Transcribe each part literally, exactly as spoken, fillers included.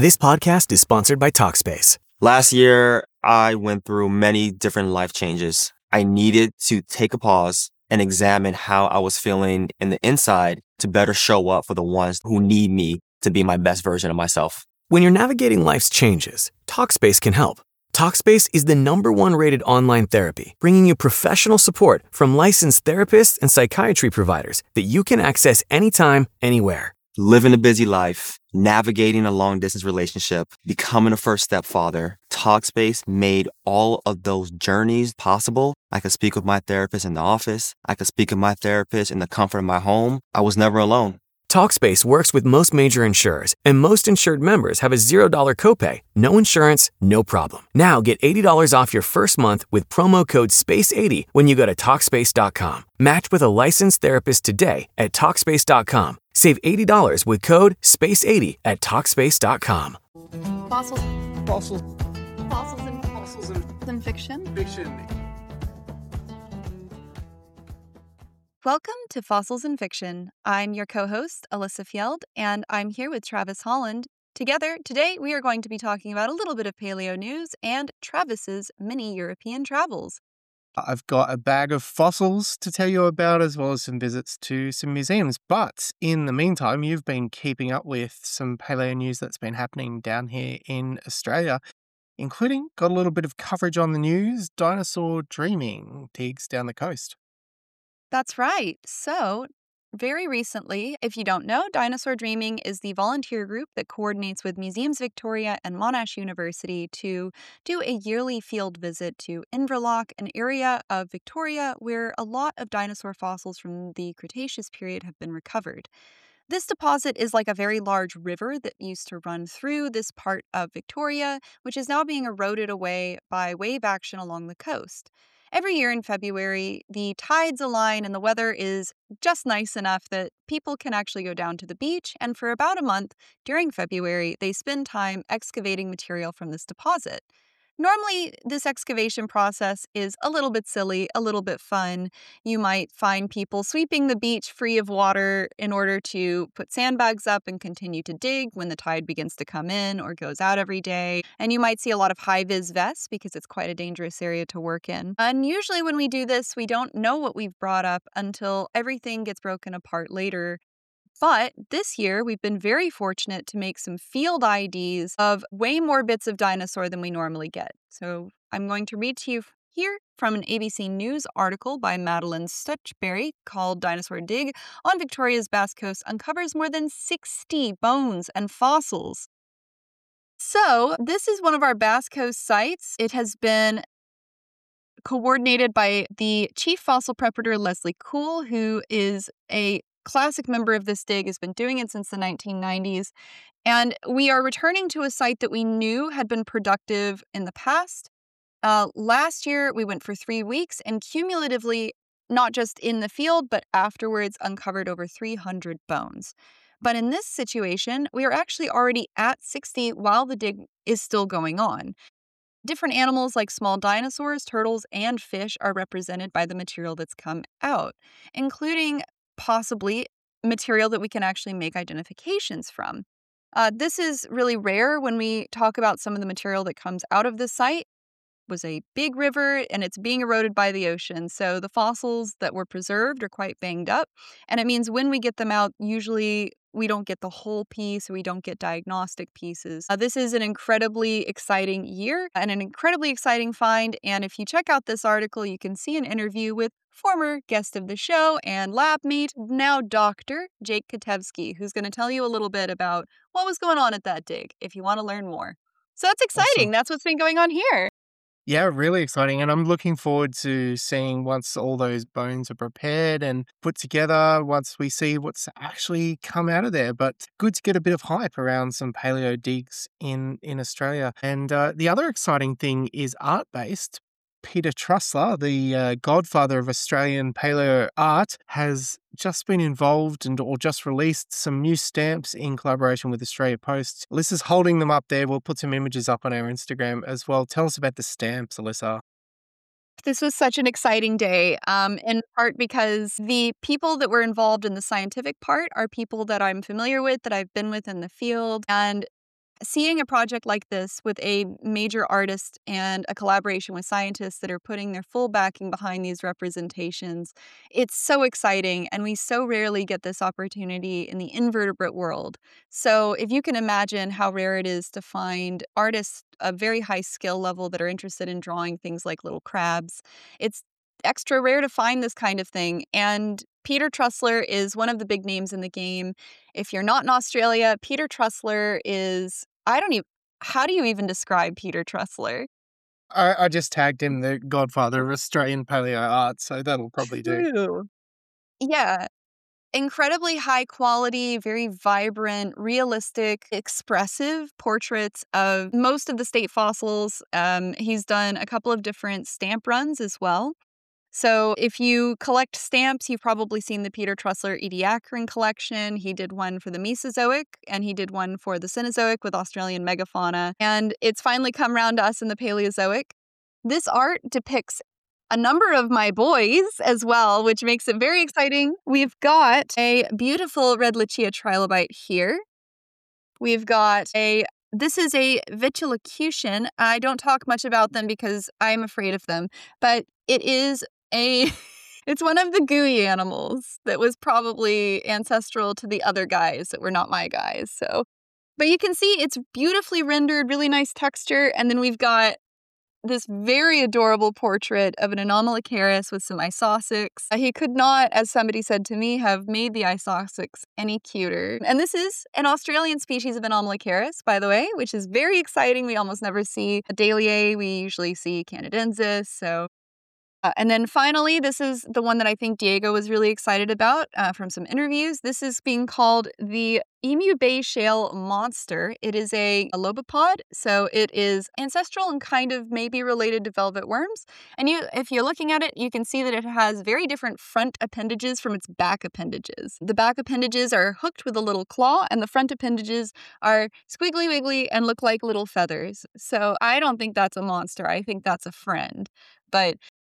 This podcast is sponsored by Talkspace. Last year, I went through many different life changes. I needed to take a pause and examine how I was feeling in the inside to better show up for the ones who need me to be my best version of myself. When you're navigating life's changes, Talkspace can help. Talkspace is the number one rated online therapy, bringing you professional support from licensed therapists and psychiatry providers that you can access anytime, anywhere. Living a busy life, navigating a long-distance relationship, becoming a first-step father, Talkspace made all of those journeys possible. I could speak with my therapist in the office. I could speak with my therapist in the comfort of my home. I was never alone. Talkspace works with most major insurers, and most insured members have a zero dollars copay. No insurance, no problem. Now get eighty dollars off your first month with promo code space eighty when you go to Talkspace dot com. Match with a licensed therapist today at Talkspace dot com. Save eighty dollars with code space eighty at Talkspace dot com. Fossils. Fossils. Fossils and Fossils and and fiction. fiction. Welcome to Fossils and Fiction. I'm your co-host, Alyssa Fjeld, and I'm here with Travis Holland. Together, today we are going to be talking about a little bit of paleo news and Travis's mini European travels. I've got a bag of fossils to tell you about, as well as some visits to some museums. But in the meantime, you've been keeping up with some paleo news that's been happening down here in Australia, including got a little bit of coverage on the news, dinosaur dreaming digs down the coast. That's right. So, very recently, if you don't know, Dinosaur Dreaming is the volunteer group that coordinates with Museums Victoria and Monash University to do a yearly field visit to Inverloch, an area of Victoria where a lot of dinosaur fossils from the Cretaceous period have been recovered. This deposit is like a very large river that used to run through this part of Victoria, which is now being eroded away by wave action along the coast. Every year in February, the tides align and the weather is just nice enough that people can actually go down to the beach, and for about a month during February, they spend time excavating material from this deposit. Normally, this excavation process is a little bit silly, a little bit fun. You might find people sweeping the beach free of water in order to put sandbags up and continue to dig when the tide begins to come in or goes out every day. And you might see a lot of high-vis vests because it's quite a dangerous area to work in. And usually when we do this, we don't know what we've brought up until everything gets broken apart later. But this year, we've been very fortunate to make some field I Ds of way more bits of dinosaur than we normally get. So I'm going to read to you here from an A B C News article by Madeline Stutchberry called Dinosaur Dig on Victoria's Basque Coast uncovers more than sixty bones and fossils. So this is one of our Basque Coast sites. It has been coordinated by the chief fossil preparator, Leslie Cool, who is a classic member of this dig, has been doing it since the nineteen nineties. And we are returning to a site that we knew had been productive in the past. Uh, last year, we went for three weeks and cumulatively, not just in the field, but afterwards, uncovered over three hundred bones. But in this situation, we are actually already at sixty while the dig is still going on. Different animals like small dinosaurs, turtles, and fish are represented by the material that's come out, including possibly material that we can actually make identifications from. Uh, this is really rare when we talk about some of the material that comes out of this site. It was a big river and it's being eroded by the ocean. So the fossils that were preserved are quite banged up. And it means when we get them out, usually we don't get the whole piece, we don't get diagnostic pieces. Uh, this is an incredibly exciting year and an incredibly exciting find. And if you check out this article, you can see an interview with former guest of the show and lab mate, now Doctor Jake Katevsky, who's going to tell you a little bit about what was going on at that dig if you want to learn more. So that's exciting. Awesome. That's what's been going on here. Yeah, really exciting. And I'm looking forward to seeing once all those bones are prepared and put together, once we see what's actually come out of there. But good to get a bit of hype around some paleo digs in, in Australia. And uh, the other exciting thing is art-based. Peter Trussler, the uh, godfather of Australian paleo art, has just been involved and or just released some new stamps in collaboration with Australia Post. Alyssa's holding them up there. We'll put some images up on our Instagram as well. Tell us about the stamps, Alyssa. This was such an exciting day, um, in part because the people that were involved in the scientific part are people that I'm familiar with, that I've been with in the field, and seeing a project like this with a major artist and a collaboration with scientists that are putting their full backing behind these representations, it's so exciting. And we so rarely get this opportunity in the invertebrate world. So if you can imagine how rare it is to find artists of very high skill level that are interested in drawing things like little crabs, it's extra rare to find this kind of thing. And Peter Trussler is one of the big names in the game. If you're not in Australia, Peter Trussler is, I don't even, how do you even describe Peter Trussler? I, I just tagged him the godfather of Australian paleo art, so that'll probably do. True. Yeah. Incredibly high quality, very vibrant, realistic, expressive portraits of most of the state fossils. Um, he's done a couple of different stamp runs as well. So if you collect stamps, you've probably seen the Peter Trussler Ediacaran collection. He did one for the Mesozoic, and he did one for the Cenozoic with Australian megafauna. And it's finally come round to us in the Paleozoic. This art depicts a number of my boys as well, which makes it very exciting. We've got a beautiful red Lucia trilobite here. We've got a This is a Vitulocution. I don't talk much about them because I'm afraid of them, but it is a, it's one of the gooey animals that was probably ancestral to the other guys that were not my guys. So, but you can see it's beautifully rendered, really nice texture. And then we've got this very adorable portrait of an Anomalocaris with some Isosceles. He could not, as somebody said to me, have made the Isosceles any cuter. And this is an Australian species of Anomalocaris, by the way, which is very exciting. We almost never see a Dahlia. We usually see Canadensis. So, uh, and then finally, this is the one that I think Diego was really excited about uh, from some interviews. This is being called the Emu Bay Shale Monster. It is a, a lobopod, so it is ancestral and kind of maybe related to velvet worms. And you, if you're looking at it, you can see that it has very different front appendages from its back appendages. The back appendages are hooked with a little claw, and the front appendages are squiggly wiggly and look like little feathers. So I don't think that's a monster. I think that's a friend. But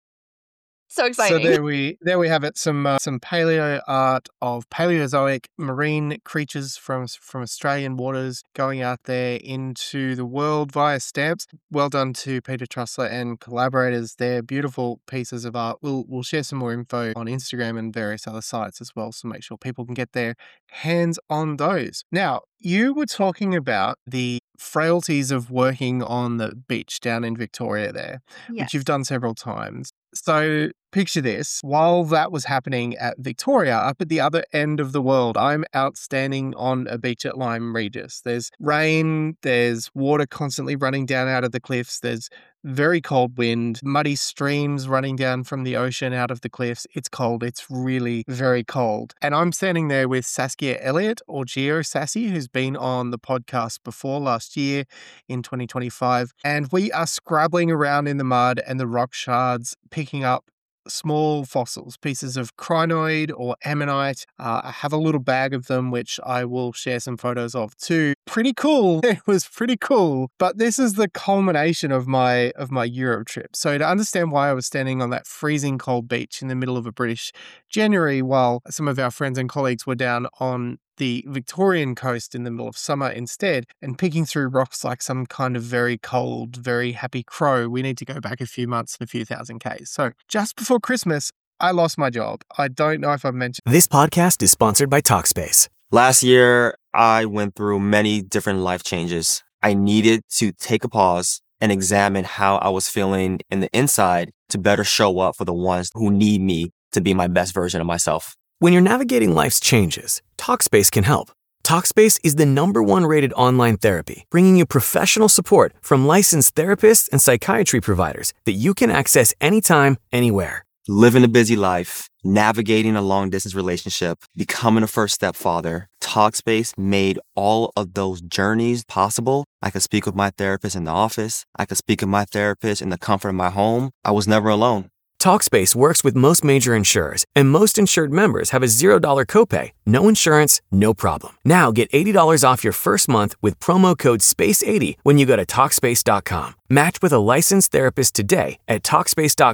so exciting. So there we there we have it. Some uh, some paleo art of Paleozoic marine creatures from from Australian waters going out there into the world via stamps. Well done to Peter Trussler and collaborators. They're beautiful pieces of art. We'll we'll share some more info on Instagram and various other sites as well, so make sure people can get their hands on those. Now, you were talking about the frailties of working on the beach down in Victoria there, Yes. which you've done several times. So picture this, while that was happening at Victoria, up at the other end of the world, I'm out standing on a beach at Lyme Regis. There's rain, there's water constantly running down out of the cliffs, there's very cold wind, muddy streams running down from the ocean out of the cliffs. It's cold. It's really very cold. And I'm standing there with Saskia Elliott, or Geo Sassy, who's been on the podcast before last year in twenty twenty-five. And we are scrabbling around in the mud and the rock shards, picking up small fossils, pieces of crinoid or ammonite. Uh, I have a little bag of them, which I will share some photos of too. Pretty cool. It was pretty cool. But this is the culmination of my of my Europe trip. So to understand why I was standing on that freezing cold beach in the middle of a British January while some of our friends and colleagues were down on the Victorian coast in the middle of summer instead and picking through rocks like some kind of very cold, very happy crow, we need to go back a few months and a few thousand Ks. So just before Christmas, I lost my job. I don't know if I've mentioned. This podcast is sponsored by Talkspace. Last year, I went through many different life changes. I needed to take a pause and examine how I was feeling in the inside to better show up for the ones who need me to be my best version of myself. When you're navigating life's changes, Talkspace can help. Talkspace is the number one rated online therapy, bringing you professional support from licensed therapists and psychiatry providers that you can access anytime, anywhere. Living a busy life, navigating a long-distance relationship, becoming a first-step father, Talkspace made all of those journeys possible. I could speak with my therapist in the office. I could speak with my therapist in the comfort of my home. I was never alone. Talkspace works with most major insurers, and most insured members have a zero dollar copay. No insurance, no problem. Now get eighty dollars off your first month with promo code space eighty when you go to Talkspace dot com. Match with a licensed therapist today at Talkspace dot com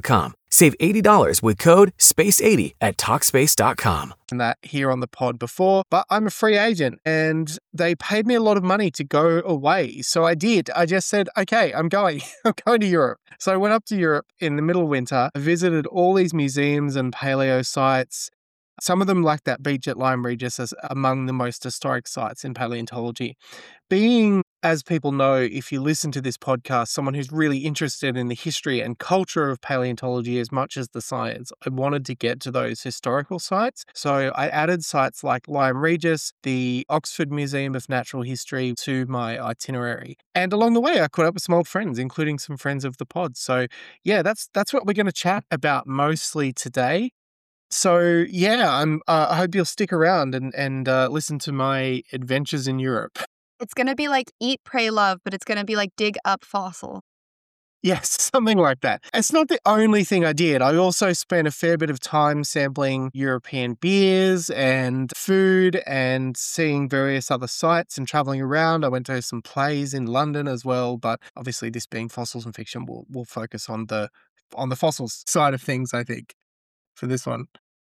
Save eighty dollars with code space eighty at talkspace dot com. That here on the pod before, but I'm a free agent and they paid me a lot of money to go away. So I did. I just said, okay, I'm going. I'm going to Europe. So I went up to Europe in the middle of winter. I visited all these museums and paleo sites. Some of them, like that beach at Lyme Regis, as among the most historic sites in paleontology. Being, as people know, if you listen to this podcast, someone who's really interested in the history and culture of paleontology as much as the science, I wanted to get to those historical sites. So I added sites like Lyme Regis, the Oxford Museum of Natural History to my itinerary. And along the way, I caught up with some old friends, including some friends of the pod. So yeah, that's that's what we're going to chat about mostly today. So yeah, I'm. Uh, I hope you'll stick around and and uh, listen to my adventures in Europe. It's going to be like Eat, Pray, Love, but it's going to be like Dig Up Fossil. Yes, something like that. It's not the only thing I did. I also spent a fair bit of time sampling European beers and food and seeing various other sites and traveling around. I went to some plays in London as well, but obviously this being fossils and fiction, we'll, we'll focus on the on the fossils side of things, I think, for this one.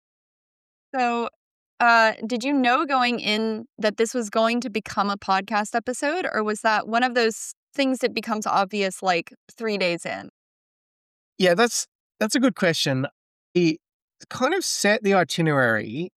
So, uh, did you know going in that this was going to become a podcast episode, or was that one of those things that becomes obvious like three days in? Yeah, that's that's a good question. It kind of set the itinerary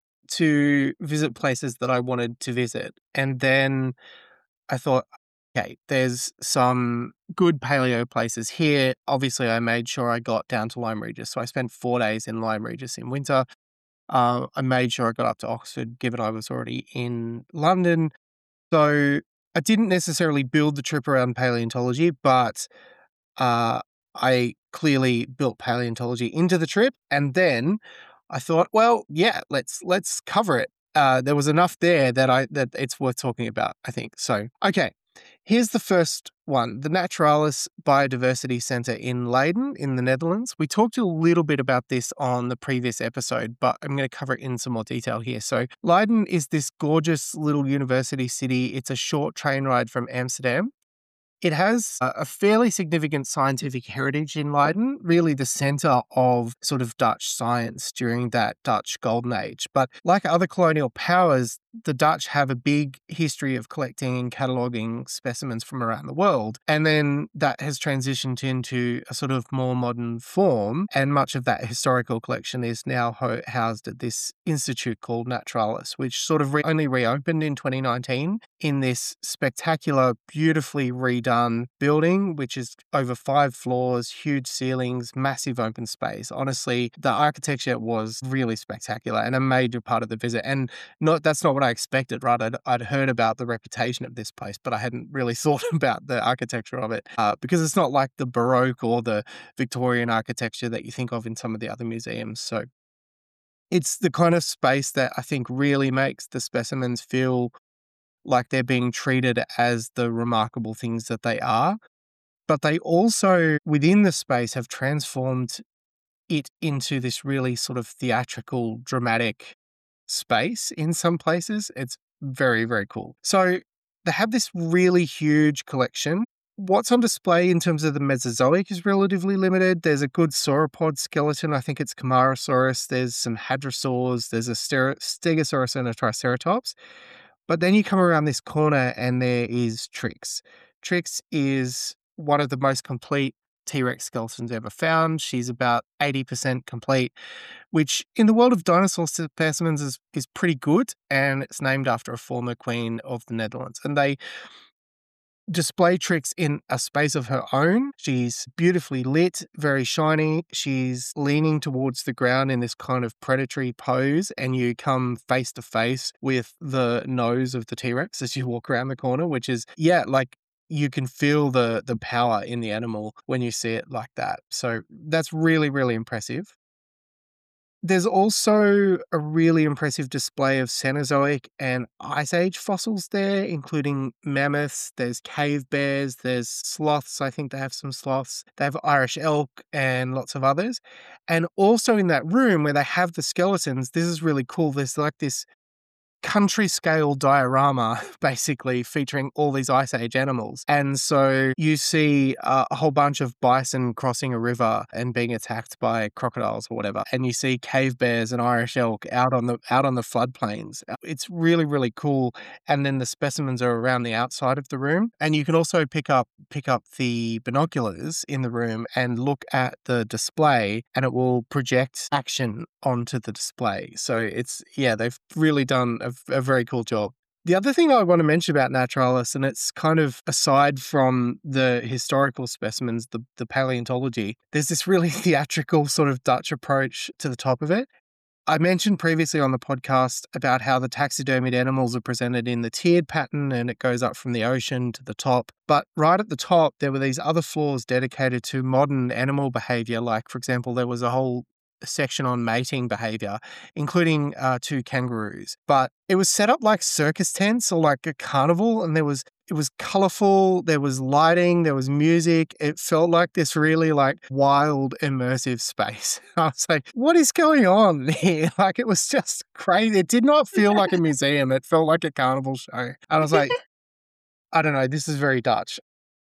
to visit places that I wanted to visit. And then I thought, okay, there's some good paleo places here. Obviously, I made sure I got down to Lyme Regis. So I spent four days in Lyme Regis in winter. Uh, I made sure I got up to Oxford, given I was already in London. So I didn't necessarily build the trip around paleontology, but uh, I clearly built paleontology into the trip. And then I thought, well, yeah, let's let's cover it. Uh, there was enough there that I that it's worth talking about, I think. So, okay. Here's the first one, the Naturalis Biodiversity Centre in Leiden in the Netherlands. We talked a little bit about this on the previous episode, but I'm going to cover it in some more detail here. So Leiden is this gorgeous little university city. It's a short train ride from Amsterdam. It has a fairly significant scientific heritage in Leiden, really the centre of sort of Dutch science during that Dutch Golden Age. But like other colonial powers, the Dutch have a big history of collecting and cataloguing specimens from around the world. And then that has transitioned into a sort of more modern form. And much of that historical collection is now ho- housed at this institute called Naturalis, which sort of re- only reopened in twenty nineteen in this spectacular, beautifully redone building, which is over five floors, huge ceilings, massive open space. Honestly, the architecture was really spectacular and a major part of the visit. And not that's not what I expected, right? I'd, I'd heard about the reputation of this place, but I hadn't really thought about the architecture of it uh, because it's not like the Baroque or the Victorian architecture that you think of in some of the other museums. So it's the kind of space that I think really makes the specimens feel like they're being treated as the remarkable things that they are. But they also, within the space, have transformed it into this really sort of theatrical, dramatic space in some places. It's very, very cool. So they have this really huge collection. What's on display in terms of the Mesozoic is relatively limited. There's a good sauropod skeleton. I think it's Camarasaurus. There's some hadrosaurs. There's a Stegosaurus and a Triceratops. But then you come around this corner and there is Trix. Trix is one of the most complete T-Rex skeletons ever found. She's about eighty percent complete, which in the world of dinosaur specimens is, is pretty good. And it's named after a former queen of the Netherlands. And they display Trix in a space of her own. She's beautifully lit, very shiny. She's leaning towards the ground in this kind of predatory pose, and you come face to face with the nose of the T-Rex as you walk around the corner, which is, yeah, like you can feel the the power in the animal when you see it like that. So that's really, really impressive. There's also a really impressive display of Cenozoic and Ice Age fossils there, including mammoths, there's cave bears, there's sloths. I think they have some sloths. They have Irish elk and lots of others. And also in that room where they have the skeletons, this is really cool. There's like this country scale diorama basically featuring all these ice age animals. And so you see uh, a whole bunch of bison crossing a river and being attacked by crocodiles or whatever. And you see cave bears and Irish elk out on the out on the floodplains. It's really, really cool. And then the specimens are around the outside of the room. And you can also pick up pick up the binoculars in the room and look at the display, and it will project action onto the display. So it's, yeah, they've really done a, a very cool job. The other thing I want to mention about Naturalis, and it's kind of aside from the historical specimens, the, the paleontology, there's this really theatrical sort of Dutch approach to the top of it. I mentioned previously on the podcast about how the taxidermied animals are presented in the tiered pattern and it goes up from the ocean to the top. But right at the top, there were these other floors dedicated to modern animal behavior. Like, for example, there was a whole section on mating behavior, including uh, two kangaroos. But it was set up like circus tents or like a carnival, and there was it was colorful, there was lighting, there was music. It felt like this really like wild, immersive space. I was like, what is going on here? Like, it was just crazy. It did not feel like a museum. It felt like a carnival show. And I was like, I don't know, this is very Dutch.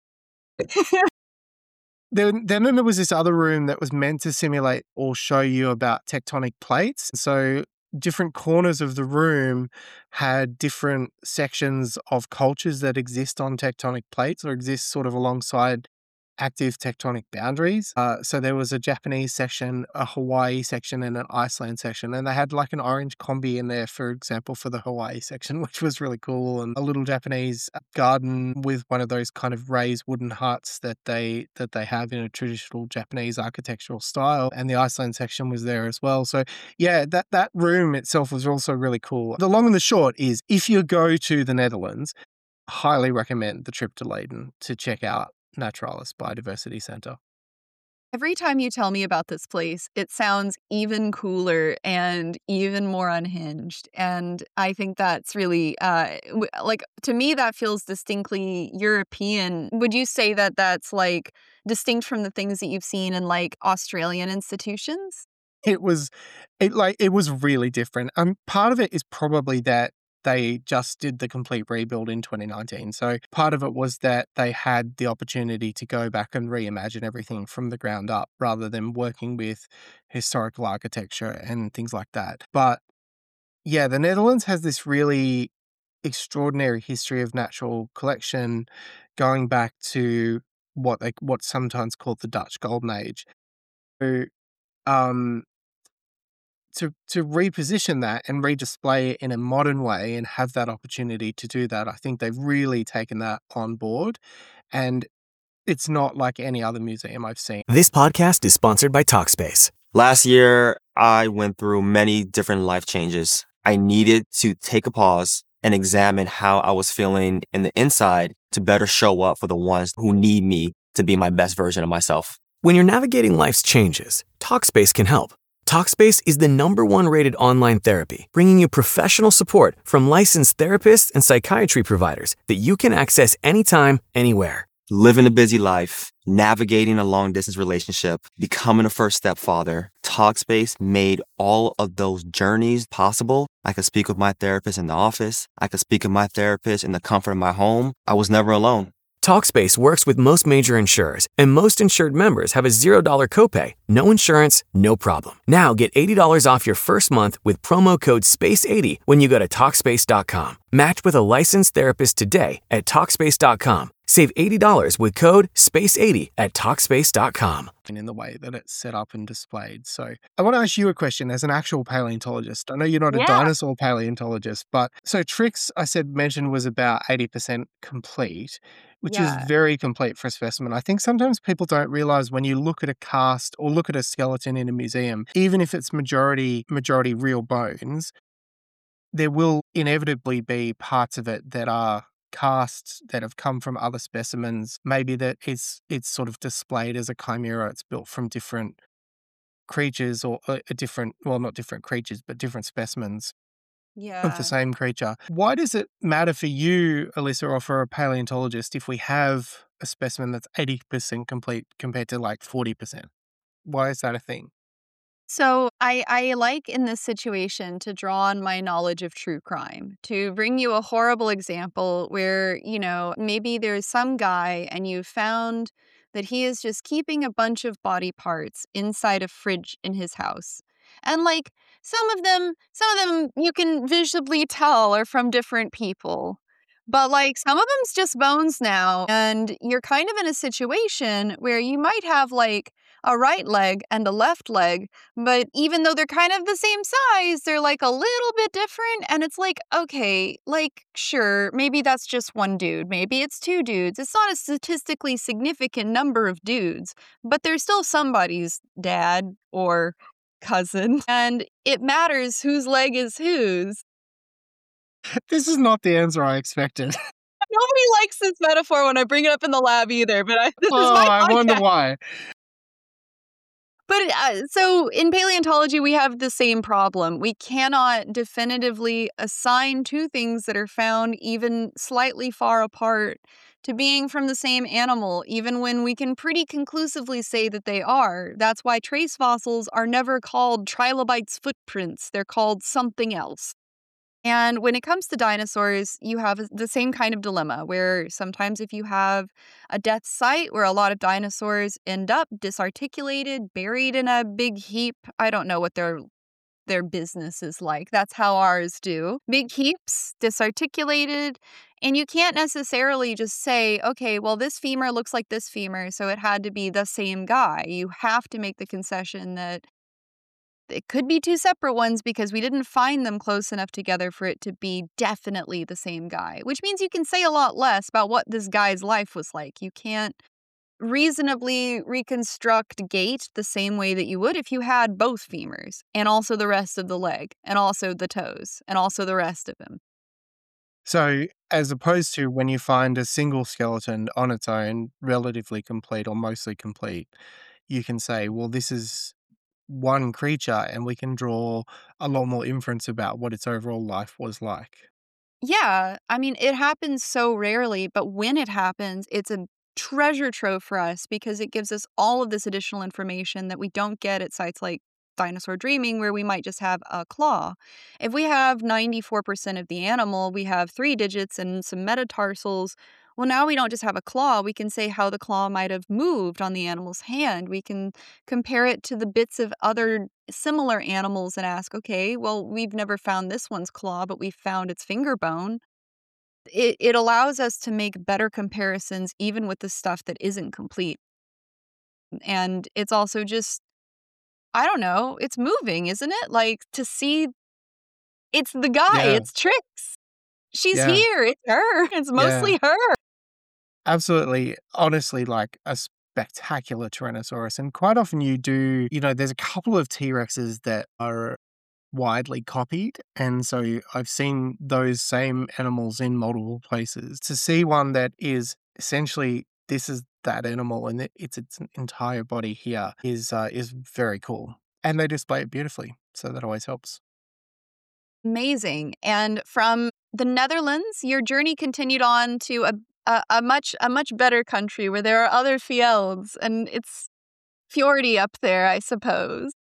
Then, then there was this other room that was meant to simulate or show you about tectonic plates. So different corners of the room had different sections of cultures that exist on tectonic plates or exist sort of alongside active tectonic boundaries. Uh, so there was a Japanese section, a Hawaii section, and an Iceland section. And they had like an orange combi in there, for example, for the Hawaii section, which was really cool. And a little Japanese garden with one of those kind of raised wooden huts that they that they have in a traditional Japanese architectural style. And the Iceland section was there as well. So yeah, that, that room itself was also really cool. The long and the short is, if you go to the Netherlands, highly recommend the trip to Leiden to check out Naturalis Biodiversity Centre. Every time you tell me about this place, it sounds even cooler and even more unhinged. And I think that's really, uh, w- like, to me, that feels distinctly European. Would you say that that's, like, distinct from the things that you've seen in, like, Australian institutions? It was, it like, it was really different. Um, part of it is probably that they just did the complete rebuild in twenty nineteen. So part of it was that they had the opportunity to go back and reimagine everything from the ground up rather than working with historical architecture and things like that. But yeah, the Netherlands has this really extraordinary history of natural collection going back to what they what's sometimes called the Dutch Golden Age. So, um, to to reposition that and redisplay it in a modern way and have that opportunity to do that, I think they've really taken that on board, and it's not like any other museum I've seen. This podcast is sponsored by Talkspace. Last year, I went through many different life changes. I needed to take a pause and examine how I was feeling in the inside to better show up for the ones who need me to be my best version of myself. When you're navigating life's changes, Talkspace can help. Talkspace is the number one rated online therapy, bringing you professional support from licensed therapists and psychiatry providers that you can access anytime, anywhere. Living a busy life, navigating a long distance relationship, becoming a first step father, Talkspace made all of those journeys possible. I could speak with my therapist in the office. I could speak with my therapist in the comfort of my home. I was never alone. Talkspace works with most major insurers, and most insured members have a zero dollars copay, no insurance, no problem. Now get eighty dollars off your first month with promo code space eighty when you go to Talkspace dot com. Match with a licensed therapist today at Talkspace dot com. Save eighty dollars with code space eighty at Talkspace dot com. In the way that it's set up and displayed. So I want to ask you a question as an actual paleontologist. I know you're not a Yeah. dinosaur paleontologist, but so Trix, I said, mentioned was about eighty percent complete, which Yeah. is very complete for a specimen. I think sometimes people don't realize when you look at a cast or look at a skeleton in a museum, even if it's majority majority real bones, there will inevitably be parts of it that are casts that have come from other specimens. Maybe that it's it's sort of displayed as a chimera. It's built from different creatures or a, a different, well, not different creatures, but different specimens of Yeah. the same creature. Why does it matter for you, Alyssa, or for a paleontologist if we have a specimen that's eighty percent complete compared to like forty percent? Why is that a thing? So I, I like in this situation to draw on my knowledge of true crime to bring you a horrible example where, you know, maybe there's some guy and you found that he is just keeping a bunch of body parts inside a fridge in his house. And like some of them, some of them you can visibly tell are from different people. But like some of them's just bones now. And you're kind of in a situation where you might have like a right leg and a left leg, but even though they're kind of the same size, they're like a little bit different. And it's like, okay, like, sure, maybe that's just one dude. Maybe it's two dudes. It's not a statistically significant number of dudes, but they're still somebody's dad or cousin. And it matters whose leg is whose. This is not the answer I expected. Nobody likes this metaphor when I bring it up in the lab either, but I, this Oh, is my I podcast. wonder why. But uh, so in paleontology, we have the same problem. We cannot definitively assign two things that are found even slightly far apart to being from the same animal, even when we can pretty conclusively say that they are. That's why trace fossils are never called trilobites footprints. They're called something else. And when it comes to dinosaurs, you have the same kind of dilemma where sometimes if you have a death site where a lot of dinosaurs end up disarticulated, buried in a big heap, I don't know what their their business is like. That's how ours do. Big heaps, disarticulated, and you can't necessarily just say, okay, well, this femur looks like this femur, so it had to be the same guy. You have to make the concession that it could be two separate ones because we didn't find them close enough together for it to be definitely the same guy, which means you can say a lot less about what this guy's life was like. You can't reasonably reconstruct gait the same way that you would if you had both femurs and also the rest of the leg and also the toes and also the rest of him. So, as opposed to when you find a single skeleton on its own, relatively complete or mostly complete, you can say, well, this is one creature and we can draw a lot more inference about what its overall life was like. Yeah, I mean, it happens so rarely, but when it happens, it's a treasure trove for us because it gives us all of this additional information that we don't get at sites like Dinosaur Dreaming, where we might just have a claw. If we have ninety-four percent of the animal, we have three digits and some metatarsals. Well, now we don't just have a claw. We can say how the claw might have moved on the animal's hand. We can compare it to the bits of other similar animals and ask, okay, well, we've never found this one's claw, but we found its finger bone. It, it allows us to make better comparisons even with the stuff that isn't complete. And it's also just, I don't know, it's moving, isn't it? Like to see it's the guy, Yeah. it's Trix. She's Yeah. here, it's her. It's mostly her. Absolutely. Honestly, like a spectacular Tyrannosaurus. And quite often you do, you know, there's a couple of T-Rexes that are widely copied. And so I've seen those same animals in multiple places. To see one that is essentially, this is that animal and it's its entire body here is uh, is very cool. And they display it beautifully. So that always helps. Amazing. And from the Netherlands, your journey continued on to a a, a much a much better country where there are other fjords, and it's fjordy up there, I suppose.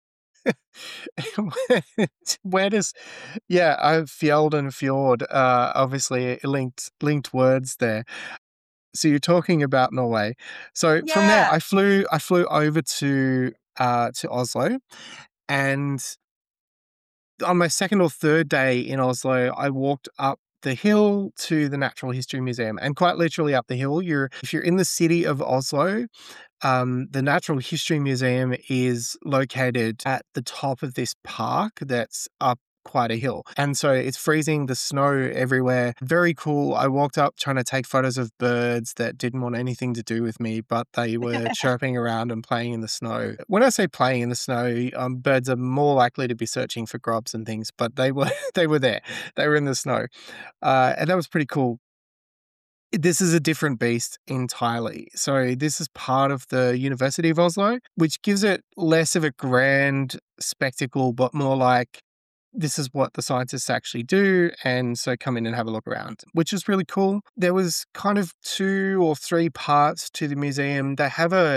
Where does, yeah, uh, fjord and fjord, uh, obviously linked linked words there. So you're talking about Norway. So from there, Yeah. I flew I flew over to uh, to Oslo, and on my second or third day in Oslo, I walked up the hill to the Natural History Museum, and quite literally up the hill. You're if you're in the city of Oslo, um, the Natural History Museum is located at the top of this park that's up quite a hill. And so it's freezing, the snow everywhere. Very cool. I walked up trying to take photos of birds that didn't want anything to do with me, but they were chirping around and playing in the snow. When I say playing in the snow, um, birds are more likely to be searching for grubs and things, but they were they were there. They were in the snow. Uh, and that was pretty cool. This is a different beast entirely. So this is part of the University of Oslo, which gives it less of a grand spectacle, but more like this is what the scientists actually do. And so come in and have a look around, which is really cool. There was kind of two or three parts to the museum. They have a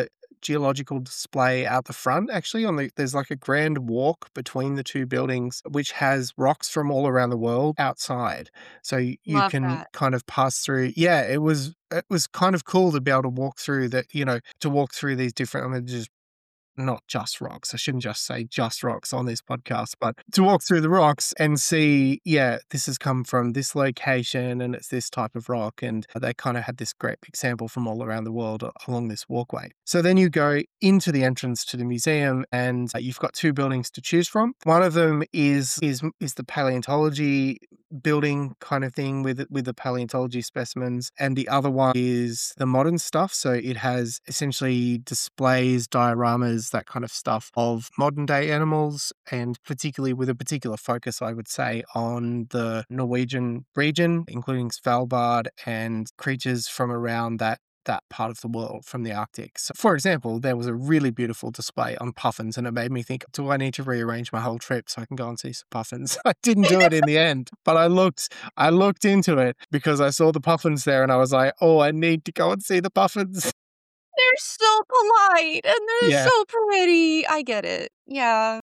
geological display out the front. Actually, on the there's like a grand walk between the two buildings, which has rocks from all around the world outside. So y- you Love can that. kind of pass through. Yeah, it was it was kind of cool to be able to walk through that. You know, to walk through these different. I mean, just not just rocks. I shouldn't just say just rocks on this podcast, but to walk through the rocks and see, yeah, this has come from this location and it's this type of rock. And they kind of had this great big sample from all around the world along this walkway. So then you go into the entrance to the museum and you've got two buildings to choose from. One of them is is is the paleontology building kind of thing with with the paleontology specimens, and the other one is the modern stuff. So it has essentially displays, dioramas, that kind of stuff of modern day animals, and particularly with a particular focus, I would say, on the Norwegian region, including Svalbard and creatures from around that that part of the world from the Arctic. So, for example, there was a really beautiful display on puffins, and it made me think, do I need to rearrange my whole trip so I can go and see some puffins? I didn't do it in the end, but I looked I looked into it because I saw the puffins there and I was like, oh, I need to go and see the puffins. They're so polite and they're Yeah. so pretty. I get it. Yeah.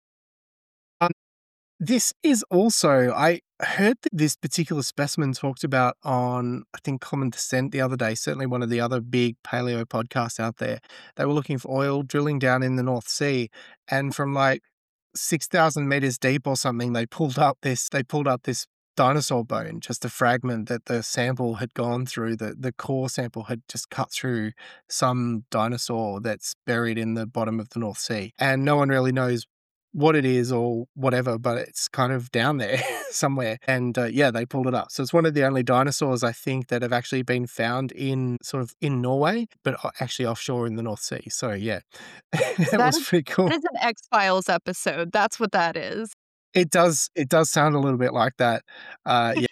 Um, this is also, I heard that this particular specimen talked about on, I think, Common Descent the other day, certainly one of the other big paleo podcasts out there. They were looking for oil drilling down in the North Sea, and from like six thousand meters deep or something, they pulled up this, they pulled up this dinosaur bone, just a fragment that the sample had gone through, the, the core sample had just cut through some dinosaur that's buried in the bottom of the North Sea. And no one really knows what it is or whatever, but it's kind of down there somewhere. And uh, yeah, they pulled it up. So it's one of the only dinosaurs, I think, that have actually been found in sort of in Norway, but actually offshore in the North Sea. So yeah, that That was is, pretty cool. that is an X-Files episode. That's what that is. It does, it does sound a little bit like that. Uh, yeah.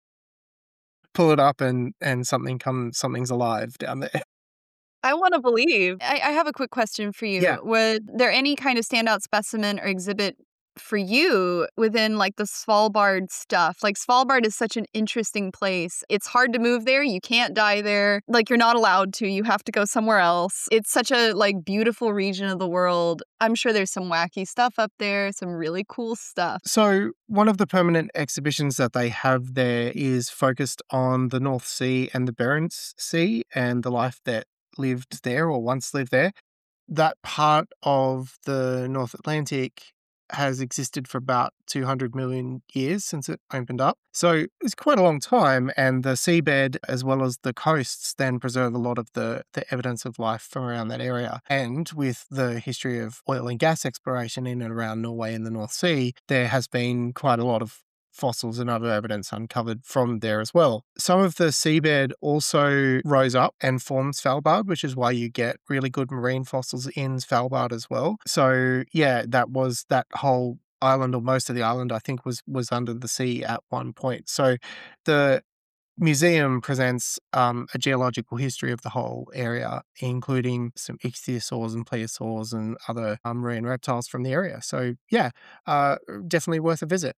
Pull it up and and something comes, something's alive down there. I want to believe. I, I have a quick question for you. Yeah. Was there any kind of standout specimen or exhibit for you within like the Svalbard stuff? Like Svalbard is such an interesting place. It's hard to move there. You can't die there. Like you're not allowed to. You have to go somewhere else. It's such a like beautiful region of the world. I'm sure there's some wacky stuff up there, some really cool stuff. So one of the permanent exhibitions that they have there is focused on the North Sea and the Barents Sea and the life that lived there or once lived there. That part of the North Atlantic has existed for about two hundred million years since it opened up. So it's quite a long time, and the seabed as well as the coasts then preserve a lot of the, the evidence of life from around that area. And with the history of oil and gas exploration in and around Norway and the North Sea, there has been quite a lot of fossils and other evidence uncovered from there as well. Some of the seabed also rose up and formed Svalbard, which is why you get really good marine fossils in Svalbard as well. So yeah, that was that whole island, or most of the island, I think, was was under the sea at one point. So the museum presents um, a geological history of the whole area, including some ichthyosaurs and plesiosaurs and other um, marine reptiles from the area. So yeah, uh, definitely worth a visit.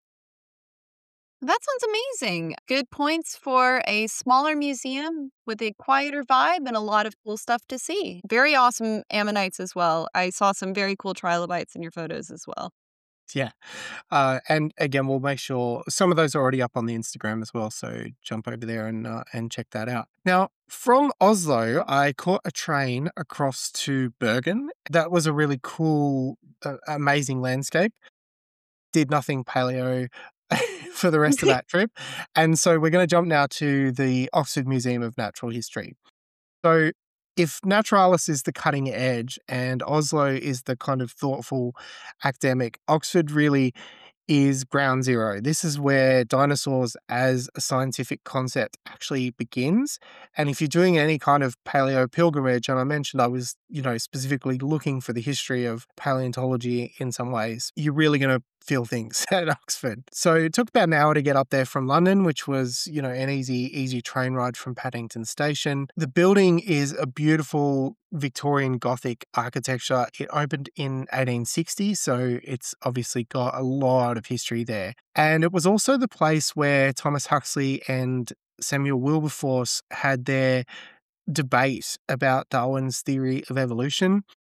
That sounds amazing. Good points for a smaller museum with a quieter vibe and a lot of cool stuff to see. Very awesome ammonites as well. I saw some very cool trilobites in your photos as well. Yeah. Uh, and again, we'll make sure some of those are already up on the Instagram as well. So jump over there and uh, and check that out. Now, from Oslo, I caught a train across to Bergen. That was a really cool, uh, amazing landscape. Did nothing paleo for the rest of that trip. And so we're going to jump now to the Oxford Museum of Natural History. So if Naturalis is the cutting edge and Oslo is the kind of thoughtful academic, Oxford really is ground zero. This is where dinosaurs as a scientific concept actually begins. And if you're doing any kind of paleo pilgrimage, and I mentioned I was, you know, specifically looking for the history of paleontology in some ways, you're really going to feel things at Oxford. So it took about an hour to get up there from London, which was, you know, an easy, easy train ride from Paddington Station. The building is a beautiful Victorian Gothic architecture. It opened in eighteen sixty, so it's obviously got a lot of history there. And it was also the place where Thomas Huxley and Samuel Wilberforce had their debate about Darwin's theory of evolution.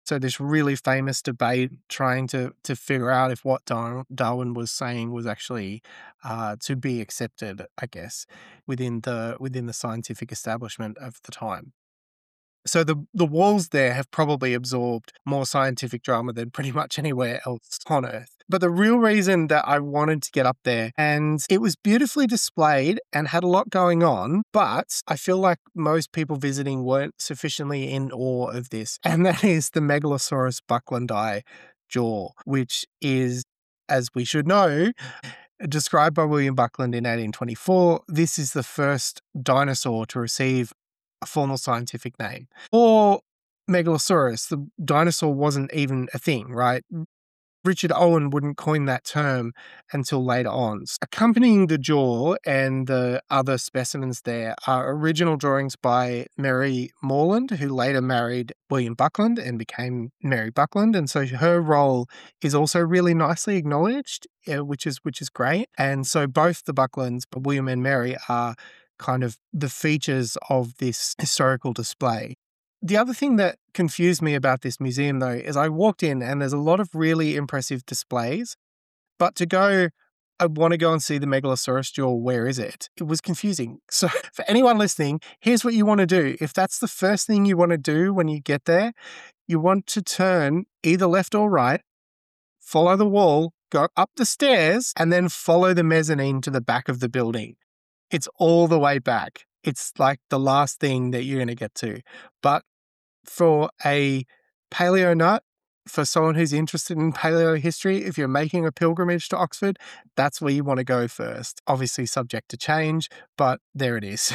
So this really famous debate trying to to figure out if what Dar- Darwin was saying was actually uh, to be accepted, I guess, within the within the scientific establishment of the time. So the the walls there have probably absorbed more scientific drama than pretty much anywhere else on Earth. But the real reason that I wanted to get up there, and it was beautifully displayed and had a lot going on, but I feel like most people visiting weren't sufficiently in awe of this, and that is the Megalosaurus bucklandi jaw, which is, as we should know, described by William Buckland in eighteen twenty-four. This is the first dinosaur to receive a formal scientific name. Or Megalosaurus, the dinosaur wasn't even a thing, right? Richard Owen wouldn't coin that term until later on. Accompanying the jaw and the other specimens there are original drawings by Mary Morland, who later married William Buckland and became Mary Buckland. And so her role is also really nicely acknowledged, uh, which is which is great. And so both the Bucklands, William and Mary, are kind of the features of this historical display. The other thing that confused me about this museum, though, is I walked in and there's a lot of really impressive displays, but to go, I want to go and see the Megalosaurus jaw, where is it? It was confusing. So for anyone listening, here's what you want to do. If that's the first thing you want to do when you get there, you want to turn either left or right, follow the wall, go up the stairs, and then follow the mezzanine to the back of the building. It's all the way back. It's like the last thing that you're going to get to. But for a paleo nut, for someone who's interested in paleo history, if you're making a pilgrimage to Oxford, that's where you want to go first. Obviously subject to change, but there it is.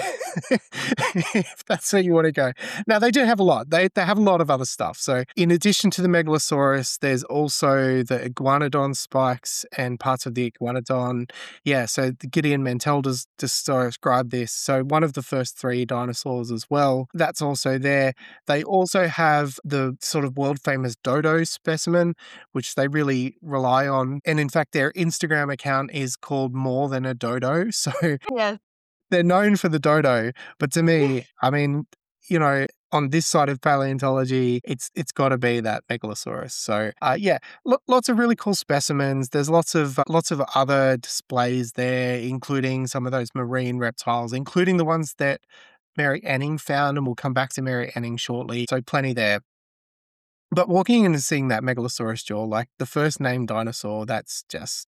If that's where you want to go. Now, they do have a lot. They, they have a lot of other stuff. So in addition to the Megalosaurus, there's also the iguanodon spikes and parts of the iguanodon. Yeah, so the Gideon Mantell does, does describe this. So one of the first three dinosaurs as well. That's also there. They also have the sort of world-famous dodo specimen, which they really rely on. And in fact, their Instagram account is called More Than a Dodo. So Yes. they're known for the dodo. But to me, I mean, you know, on this side of paleontology, it's it's got to be that Megalosaurus. So uh, yeah, lo- lots of really cool specimens. There's lots of uh, lots of other displays there, including some of those marine reptiles, including the ones that Mary Anning found, and we'll come back to Mary Anning shortly. So plenty there. But walking in and seeing that Megalosaurus jaw, like the first named dinosaur, that's just,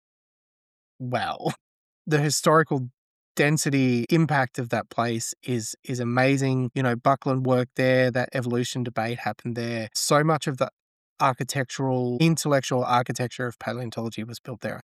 wow. The historical density impact of that place is is amazing. You know, Buckland worked there, that evolution debate happened there. So much of the architectural, intellectual architecture of paleontology was built there.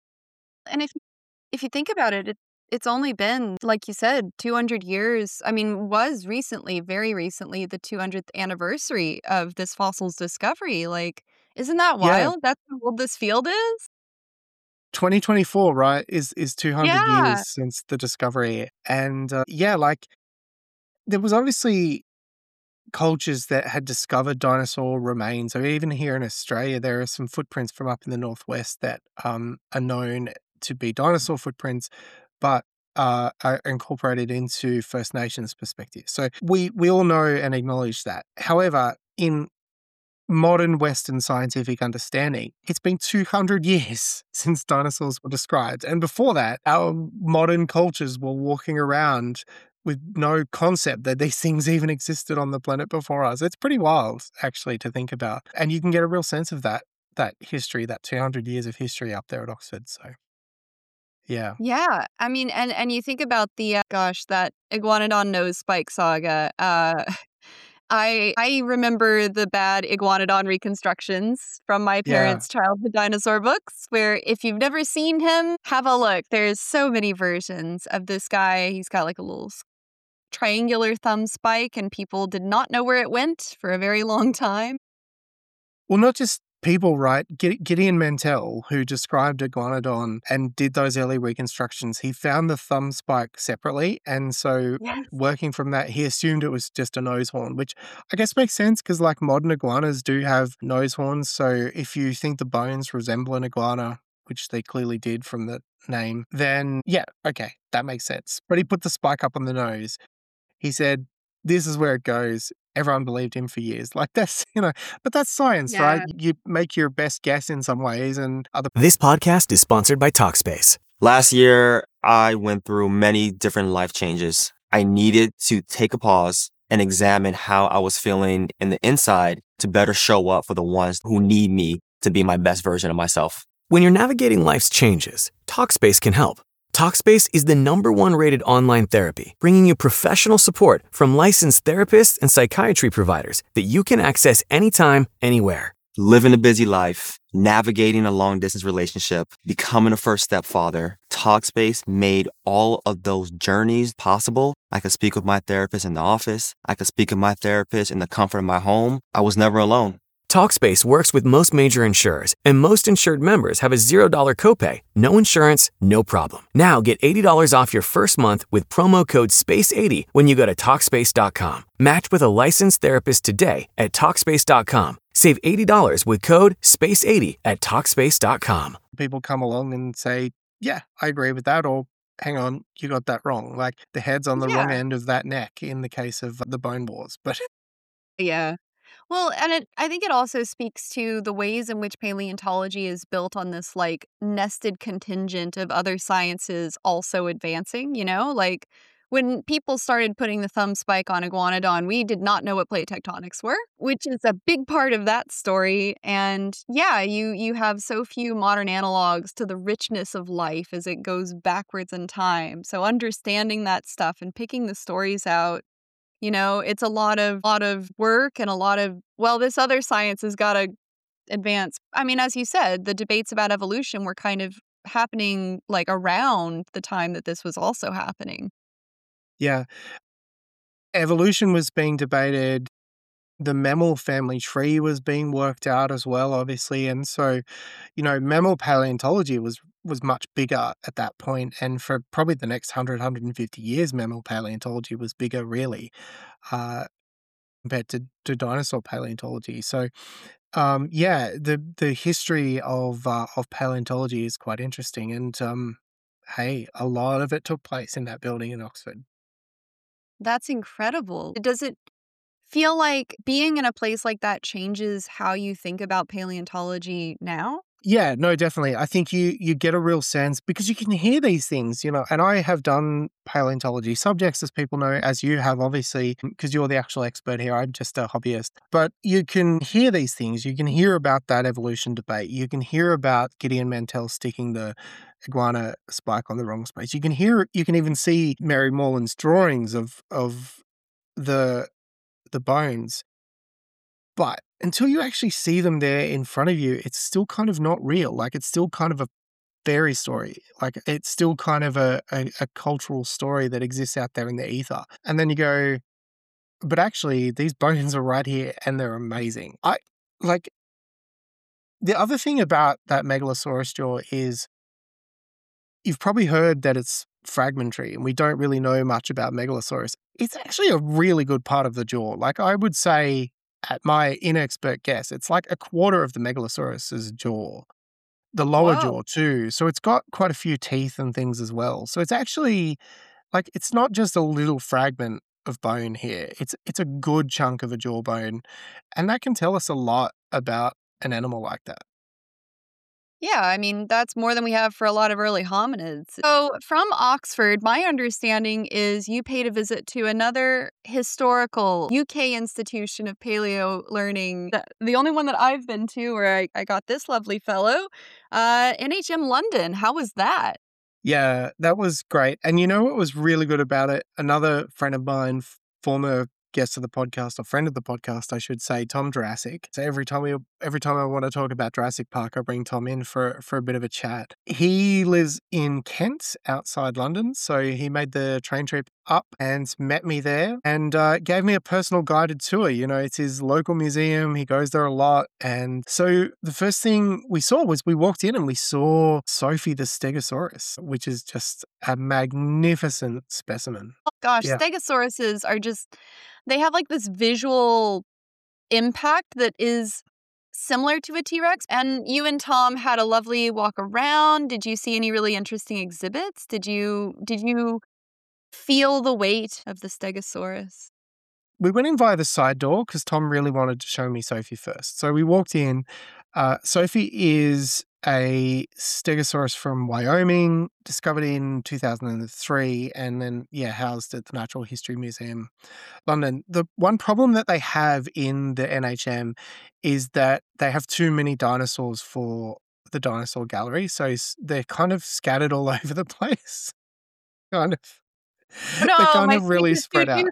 And if if you think about it, it it's only been, like you said, two hundred years. I mean, was recently, very recently, the two hundredth anniversary of this fossil's discovery. Like, isn't that Yeah, wild? That's how old this field is? twenty twenty-four, right, is is two hundred Yeah. years since the discovery. And uh, yeah, like there was obviously cultures that had discovered dinosaur remains. So even here in Australia, there are some footprints from up in the northwest that um, are known to be dinosaur footprints, but uh, are incorporated into First Nations perspective. So we we all know and acknowledge that. However, in modern Western scientific understanding, it's been two hundred years since dinosaurs were described. And before that, our modern cultures were walking around with no concept that these things even existed on the planet before us. It's pretty wild, actually, to think about. And you can get a real sense of that, that history, that two hundred years of history up there at Oxford. So, yeah. Yeah. I mean, and and you think about the, uh, gosh, that Iguanodon nose spike saga. Uh, I I remember the bad Iguanodon reconstructions from my Yeah. parents' childhood dinosaur books, where if you've never seen him, have a look. There's so many versions of this guy. He's got like a little s- triangular thumb spike, and people did not know where it went for a very long time. Well, not just people, right? Gide- Gideon Mantell, who described Iguanodon and did those early reconstructions, he found the thumb spike separately. And so, Yes. working from that, he assumed it was just a nose horn, which I guess makes sense because, like, modern iguanas do have nose horns. So, if you think the bones resemble an iguana, which they clearly did from the name, then yeah, okay, that makes sense. But he put the spike up on the nose. He said, this is where it goes. Everyone believed him for years. Like that's, you know, but that's science, right? Yeah. You make your best guess in some ways and other. This podcast is sponsored by Talkspace. Last year, I went through many different life changes. I needed to take a pause and examine how I was feeling in the inside to better show up for the ones who need me to be my best version of myself. When you're navigating life's changes, Talkspace can help. Talkspace is the number one rated online therapy, bringing you professional support from licensed therapists and psychiatry providers that you can access anytime, anywhere. Living a busy life, navigating a long distance relationship, becoming a first step father, Talkspace made all of those journeys possible. I could speak with my therapist in the office. I could speak with my therapist in the comfort of my home. I was never alone. Talkspace works with most major insurers, and most insured members have a zero dollar copay, no insurance, no problem. Now get eighty dollars off your first month with promo code space eighty when you go to Talkspace dot com. Match with a licensed therapist today at Talkspace dot com. Save eighty dollars with code space eighty at Talkspace dot com. People come along and say, yeah, I agree with that, or hang on, you got that wrong. Like the head's on the wrong Yeah. end of that neck in the case of the Bone Wars. But Yeah. Well, and it I think it also speaks to the ways in which paleontology is built on this like nested contingent of other sciences also advancing, you know? Like when people started putting the thumb spike on Iguanodon, we did not know what plate tectonics were, which is a big part of that story. And yeah, you you have so few modern analogs to the richness of life as it goes backwards in time. So understanding that stuff and picking the stories out, you know, it's a lot of lot of work and a lot of, well, this other science has got to advance. I mean, as you said, the debates about evolution were kind of happening like around the time that this was also happening. yeah, evolution was being debated. The mammal family tree was being worked out as well, obviously. And so, you know, mammal paleontology was was much bigger at that point. And for probably the next one hundred, one hundred fifty years, mammal paleontology was bigger, really, uh, compared to, to dinosaur paleontology. So, um, yeah, the the history of uh, of paleontology is quite interesting. And um, hey, a lot of it took place in that building in Oxford. That's incredible. Does it feel like being in a place like that changes how you think about paleontology now? Yeah, no, definitely. I think you you get a real sense because you can hear these things, you know, and I have done paleontology subjects, as people know, as you have, obviously, because you're the actual expert here. I'm just a hobbyist. But you can hear these things. You can hear about that evolution debate. You can hear about Gideon Mantell sticking the iguana spike on the wrong space. You can hear, you can even see Mary Morland's drawings of of the the bones. But until you actually see them there in front of you, it's still kind of not real. Like it's still kind of a fairy story. Like it's still kind of a, a, a cultural story that exists out there in the ether. And then you go, but actually these bones are right here and they're amazing. I like the other thing about that Megalosaurus jaw is you've probably heard that it's fragmentary and we don't really know much about Megalosaurus. It's actually a really good part of the jaw. Like I would say, at my inexpert guess, it's like a quarter of the Megalosaurus's jaw, the lower Whoa. jaw too. So it's got quite a few teeth and things as well. So it's actually like it's not just a little fragment of bone here. It's it's a good chunk of a jawbone, and that can tell us a lot about an animal like that. Yeah, I mean, that's more than we have for a lot of early hominids. So, from Oxford, my understanding is you paid a visit to another historical U K institution of paleo learning, the, the only one that I've been to where I, I got this lovely fellow, uh, N H M London. How was that? Yeah, that was great. And you know what was really good about it? Another friend of mine, f- former guest of the podcast, or friend of the podcast, I should say, Tom Jurassic. So every time we, every time I want to talk about Jurassic Park, I bring Tom in for for a bit of a chat. He lives in Kent, outside London, so he made the train trip up and met me there and uh, gave me a personal guided tour. You know, it's his local museum. He goes there a lot, and so the first thing we saw was we walked in and we saw Sophie the Stegosaurus, which is just a magnificent specimen. Oh, gosh, Yeah. stegosauruses are just, they have like this visual impact that is similar to a T-Rex. And you and Tom had a lovely walk around. Did you see any really interesting exhibits? Did you did you feel the weight of the Stegosaurus? we went in via the side door because Tom really wanted to show me Sophie first. So we walked in. Uh, Sophie is a Stegosaurus from Wyoming, discovered in two thousand three, and then, yeah, housed at the Natural History Museum, London. The one problem that they have in the N H M is that they have too many dinosaurs for the dinosaur gallery. So s- they're kind of scattered all over the place. Kind of. They're No, kind my of really sweetest spread out. Juju.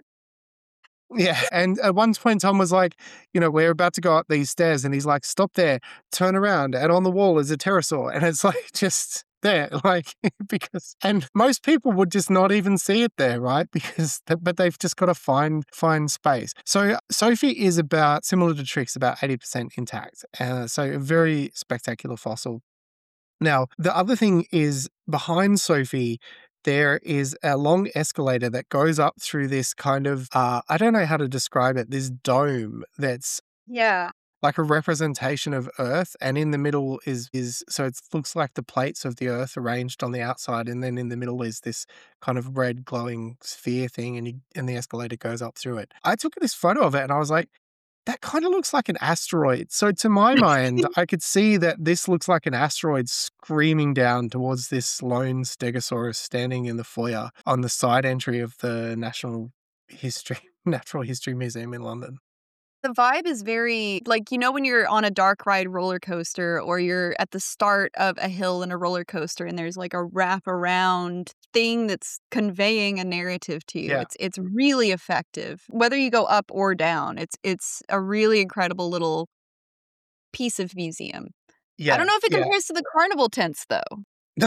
Yeah. And at one point, Tom was like, you know, we're about to go up these stairs. And he's like, stop there, turn around. And on the wall is a pterosaur. And it's like, just there, like, because, and most people would just not even see it there, right? Because, th- but they've just got to find, find space. So Sophie is about, similar to Trix, about eighty percent intact. Uh, so a very spectacular fossil. Now, the other thing is behind Sophie, there is a long escalator that goes up through this kind of, uh, I don't know how to describe it, this dome that's Yeah. like a representation of Earth. And in the middle is, is so it looks like the plates of the Earth arranged on the outside. And then in the middle is this kind of red glowing sphere thing. And, you, and the escalator goes up through it. I took this photo of it and I was like, that kind of looks like an asteroid. So to my mind, I could see that this looks like an asteroid screaming down towards this lone Stegosaurus standing in the foyer on the side entry of the National History Natural History Museum in London. The vibe is very like, you know, when you're on a dark ride roller coaster or you're at the start of a hill in a roller coaster and there's like a wrap around thing that's conveying a narrative to you. Yeah. It's it's really effective. Whether you go up or down, it's it's a really incredible little piece of museum. Yeah. I don't know if it yeah. compares to the carnival tents though.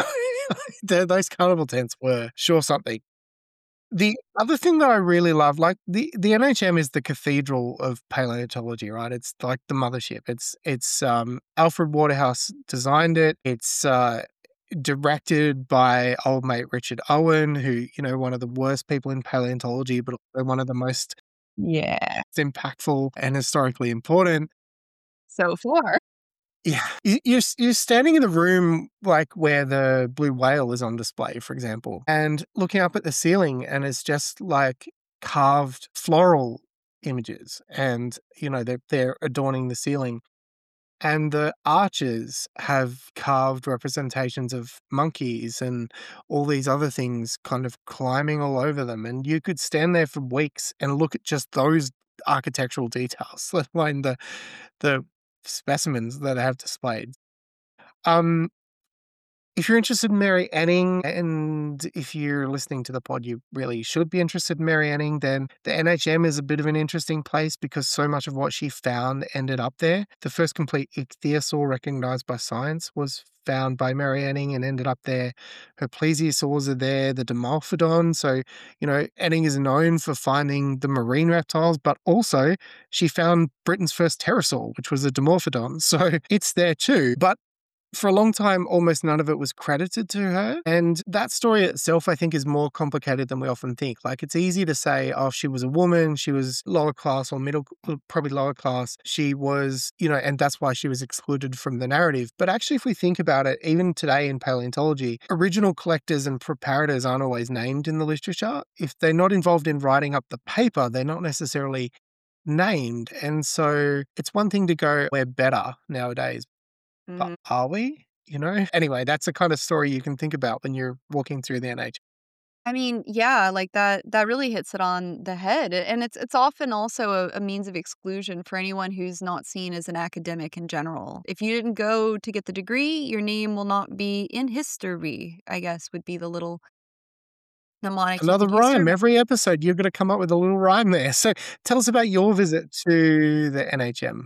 The- Those carnival tents were sure something. The other thing that I really love, like the, the N H M is the cathedral of paleontology, right? It's like the mothership. It's it's um, Alfred Waterhouse designed it. It's uh, directed by old mate Richard Owen, who, you know, one of the worst people in paleontology, but also one of the most Yeah. impactful and historically important. So far. Yeah, you- you're s- you're standing in the room like where the blue whale is on display, for example, and looking up at the ceiling, and it's just like carved floral images, and you know they're they're adorning the ceiling, and the arches have carved representations of monkeys and all these other things, kind of climbing all over them, and you could stand there for weeks and look at just those architectural details, let alone the the specimens that I have displayed. Um, if you're interested in Mary Anning, and if you're listening to the pod, you really should be interested in Mary Anning, then the N H M is a bit of an interesting place because so much of what she found ended up there. The first complete ichthyosaur recognized by science was found by Mary Anning and ended up there. Her plesiosaurs are there, the Dimorphodon. So, you know, Anning is known for finding the marine reptiles, but also she found Britain's first pterosaur, which was a Dimorphodon. So it's there too. But for a long time, almost none of it was credited to her. And that story itself, I think, is more complicated than we often think. Like, it's easy to say, oh, she was a woman, she was lower class or middle, probably lower class. She was, you know, and that's why she was excluded from the narrative. But actually, if we think about it, even today in paleontology, original collectors and preparators aren't always named in the literature. If they're not involved in writing up the paper, they're not necessarily named. And so it's one thing to go, we're better nowadays. But Mhm. are we? You know? Anyway, that's the kind of story you can think about when you're walking through the N H. I mean, yeah, like that that really hits it on the head. And it's it's often also a, a means of exclusion for anyone who's not seen as an academic in general. If you didn't go to get the degree, your name will not be in history, I guess would be the little mnemonic you Another could use. rhyme. to- Every episode, you're going to come up with a little rhyme there. So tell us about your visit to the N H M.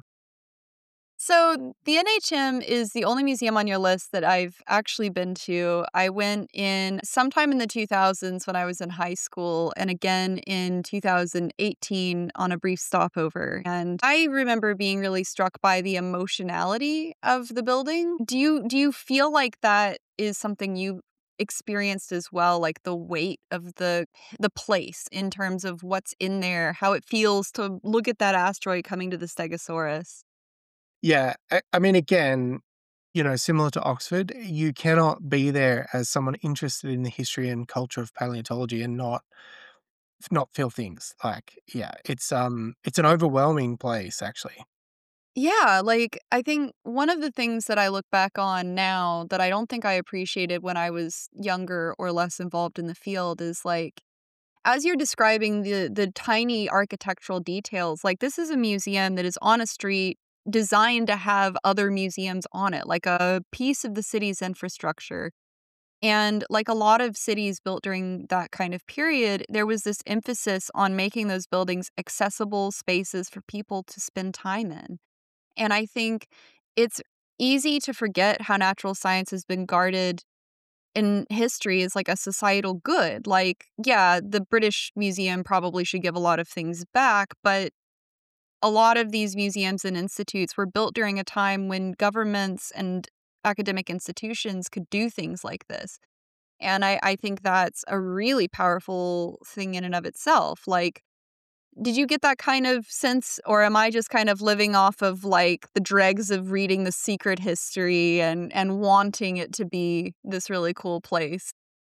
So the N H M is the only museum on your list that I've actually been to. I went in sometime in the two thousands when I was in high school, and again in two thousand eighteen on a brief stopover. And I remember being really struck by the emotionality of the building. Do you do you feel like that is something you experienced as well, like the weight of the the place in terms of what's in there, how it feels to look at that asteroid coming to the Stegosaurus? Yeah. I, I mean, again, you know, similar to Oxford, you cannot be there as someone interested in the history and culture of paleontology and not not feel things. Like, yeah, it's um it's an overwhelming place actually. Yeah, like, I think one of the things that I look back on now that I don't think I appreciated when I was younger or less involved in the field is, like, as you're describing the the tiny architectural details, like, this is a museum that is on a street designed to have other museums on it, like a piece of the city's infrastructure. And like a lot of cities built during that kind of period, there was this emphasis on making those buildings accessible spaces for people to spend time in. And I think it's easy to forget how natural science has been guarded in history as like a societal good. Like, yeah, the British Museum probably should give a lot of things back, but a lot of these museums and institutes were built during a time when governments and academic institutions could do things like this. And I, I think that's a really powerful thing in and of itself. Like, did you get that kind of sense, or am I just kind of living off of like the dregs of reading the secret history and and wanting it to be this really cool place?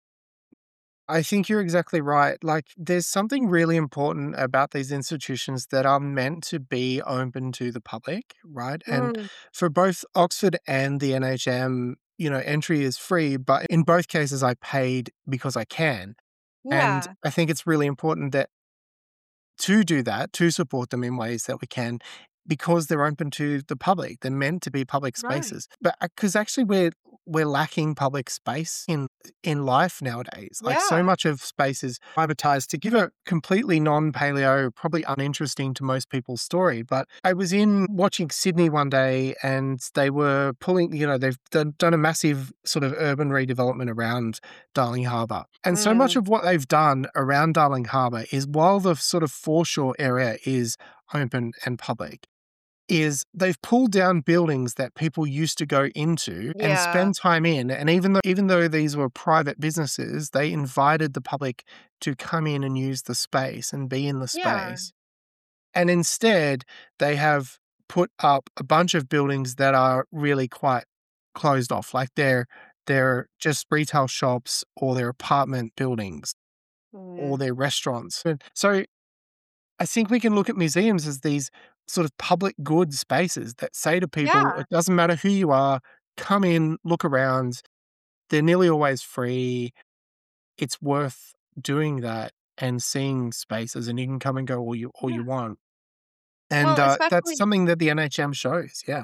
I think you're exactly right. Like, there's something really important about these institutions that are meant to be open to the public, right? And Mm, for both Oxford and the N H M, you know, entry is free, but in both cases, I paid because I can. And yeah, I think it's really important that to do that, to support them in ways that we can, because they're open to the public. They're meant to be public right. spaces. But because actually we're we're lacking public space in in life nowadays. Like so Yeah. much of space is privatized to give a completely non-paleo, probably uninteresting to most people story. But I was in watching Sydney one day and they were pulling, you know, they've done, done a massive sort of urban redevelopment around Darling Harbour. And so much Mm, of what they've done around Darling Harbour is while the sort of foreshore area is open and public, is they've pulled down buildings that people used to go into and yeah. spend time in. And even though even though these were private businesses, they invited the public to come in and use the space and be in the Yeah. space. And instead, they have put up a bunch of buildings that are really quite closed off, like they're they're just retail shops or they're apartment buildings or Mm, they're restaurants. And so I think we can look at museums as these sort of public good spaces that say to people, yeah. it doesn't matter who you are, come in, look around. They're nearly always free. It's worth doing that and seeing spaces, and you can come and go all you all Yeah. you want. And Well, uh, that's especially something that the N H M shows. Yeah.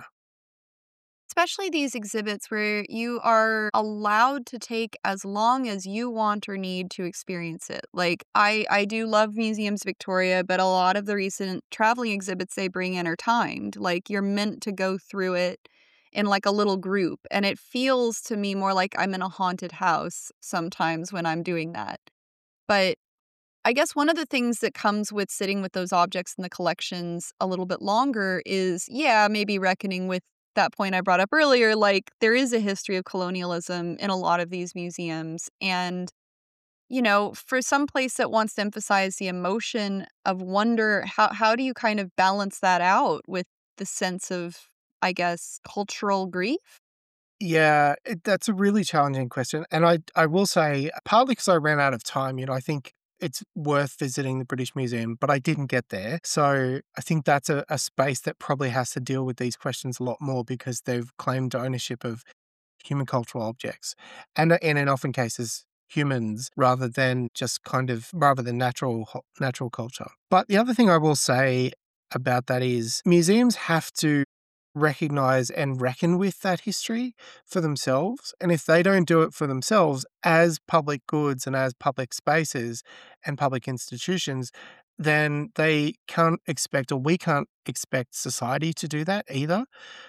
Especially these exhibits where you are allowed to take as long as you want or need to experience it. Like I I do love Museums Victoria, but a lot of the recent traveling exhibits they bring in are timed. Like you're meant to go through it in like a little group, and it feels to me more like I'm in a haunted house sometimes when I'm doing that. But I guess one of the things that comes with sitting with those objects in the collections a little bit longer is, yeah, maybe reckoning with that point I brought up earlier. Like, there is a history of colonialism in a lot of these museums. And, you know, for some place that wants to emphasize the emotion of wonder, how, how do you kind of balance that out with the sense of, I guess, cultural grief? Yeah, it, that's a really challenging question. And I, I will say, partly because I ran out of time, you know, I think it's worth visiting the British Museum, but I didn't get there. So I think that's a, a space that probably has to deal with these questions a lot more because they've claimed ownership of human cultural objects. And, uh, and in often cases, humans rather than just kind of rather than natural ho- natural culture. But the other thing I will say about that is museums have to recognize and reckon with that history for themselves. And if they don't do it for themselves as public goods and as public spaces and public institutions, then they can't expect, or we can't expect society to do that either.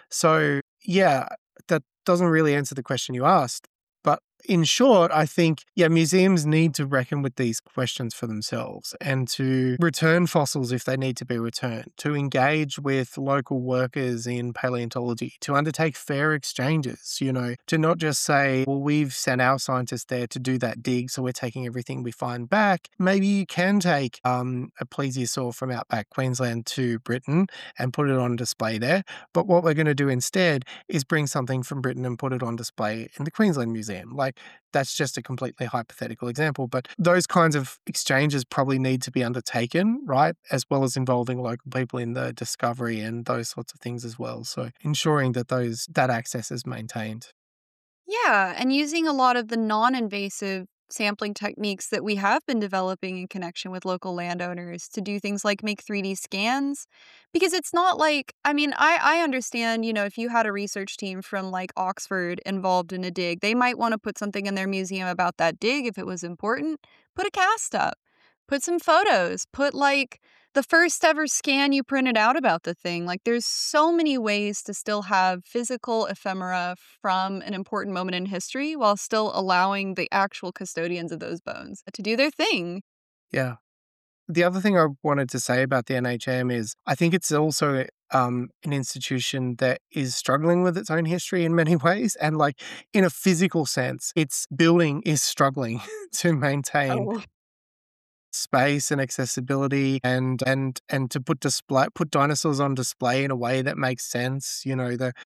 So, yeah, that doesn't really answer the question you asked. But in short, I think, yeah, museums need to reckon with these questions for themselves and to return fossils if they need to be returned, to engage with local workers in paleontology, to undertake fair exchanges, you know, to not just say, well, we've sent our scientists there to do that dig, so we're taking everything we find back. Maybe you can take um, a plesiosaur from outback Queensland to Britain and put it on display there. But what we're going to do instead is bring something from Britain and put it on display in the Queensland Museum. Like, Like, that's just a completely hypothetical example, but those kinds of exchanges probably need to be undertaken, right? As well as involving local people in the discovery and those sorts of things as well. So ensuring that those that access is maintained. Yeah, and using a lot of the non-invasive sampling techniques that we have been developing in connection with local landowners to do things like make three D scans. Because it's not like, I mean, I, I understand, you know, if you had a research team from like Oxford involved in a dig, they might want to put something in their museum about that dig if it was important. Put a cast up, put some photos, put like the first ever scan you printed out about the thing. Like, there's so many ways to still have physical ephemera from an important moment in history while still allowing the actual custodians of those bones to do their thing. Yeah. The other thing I wanted to say about the N H M is I think it's also um, an institution that is struggling with its own history in many ways. And like in a physical sense, its building is struggling to maintain Oh. space and accessibility and and and to put display put dinosaurs on display in a way that makes sense. You know, the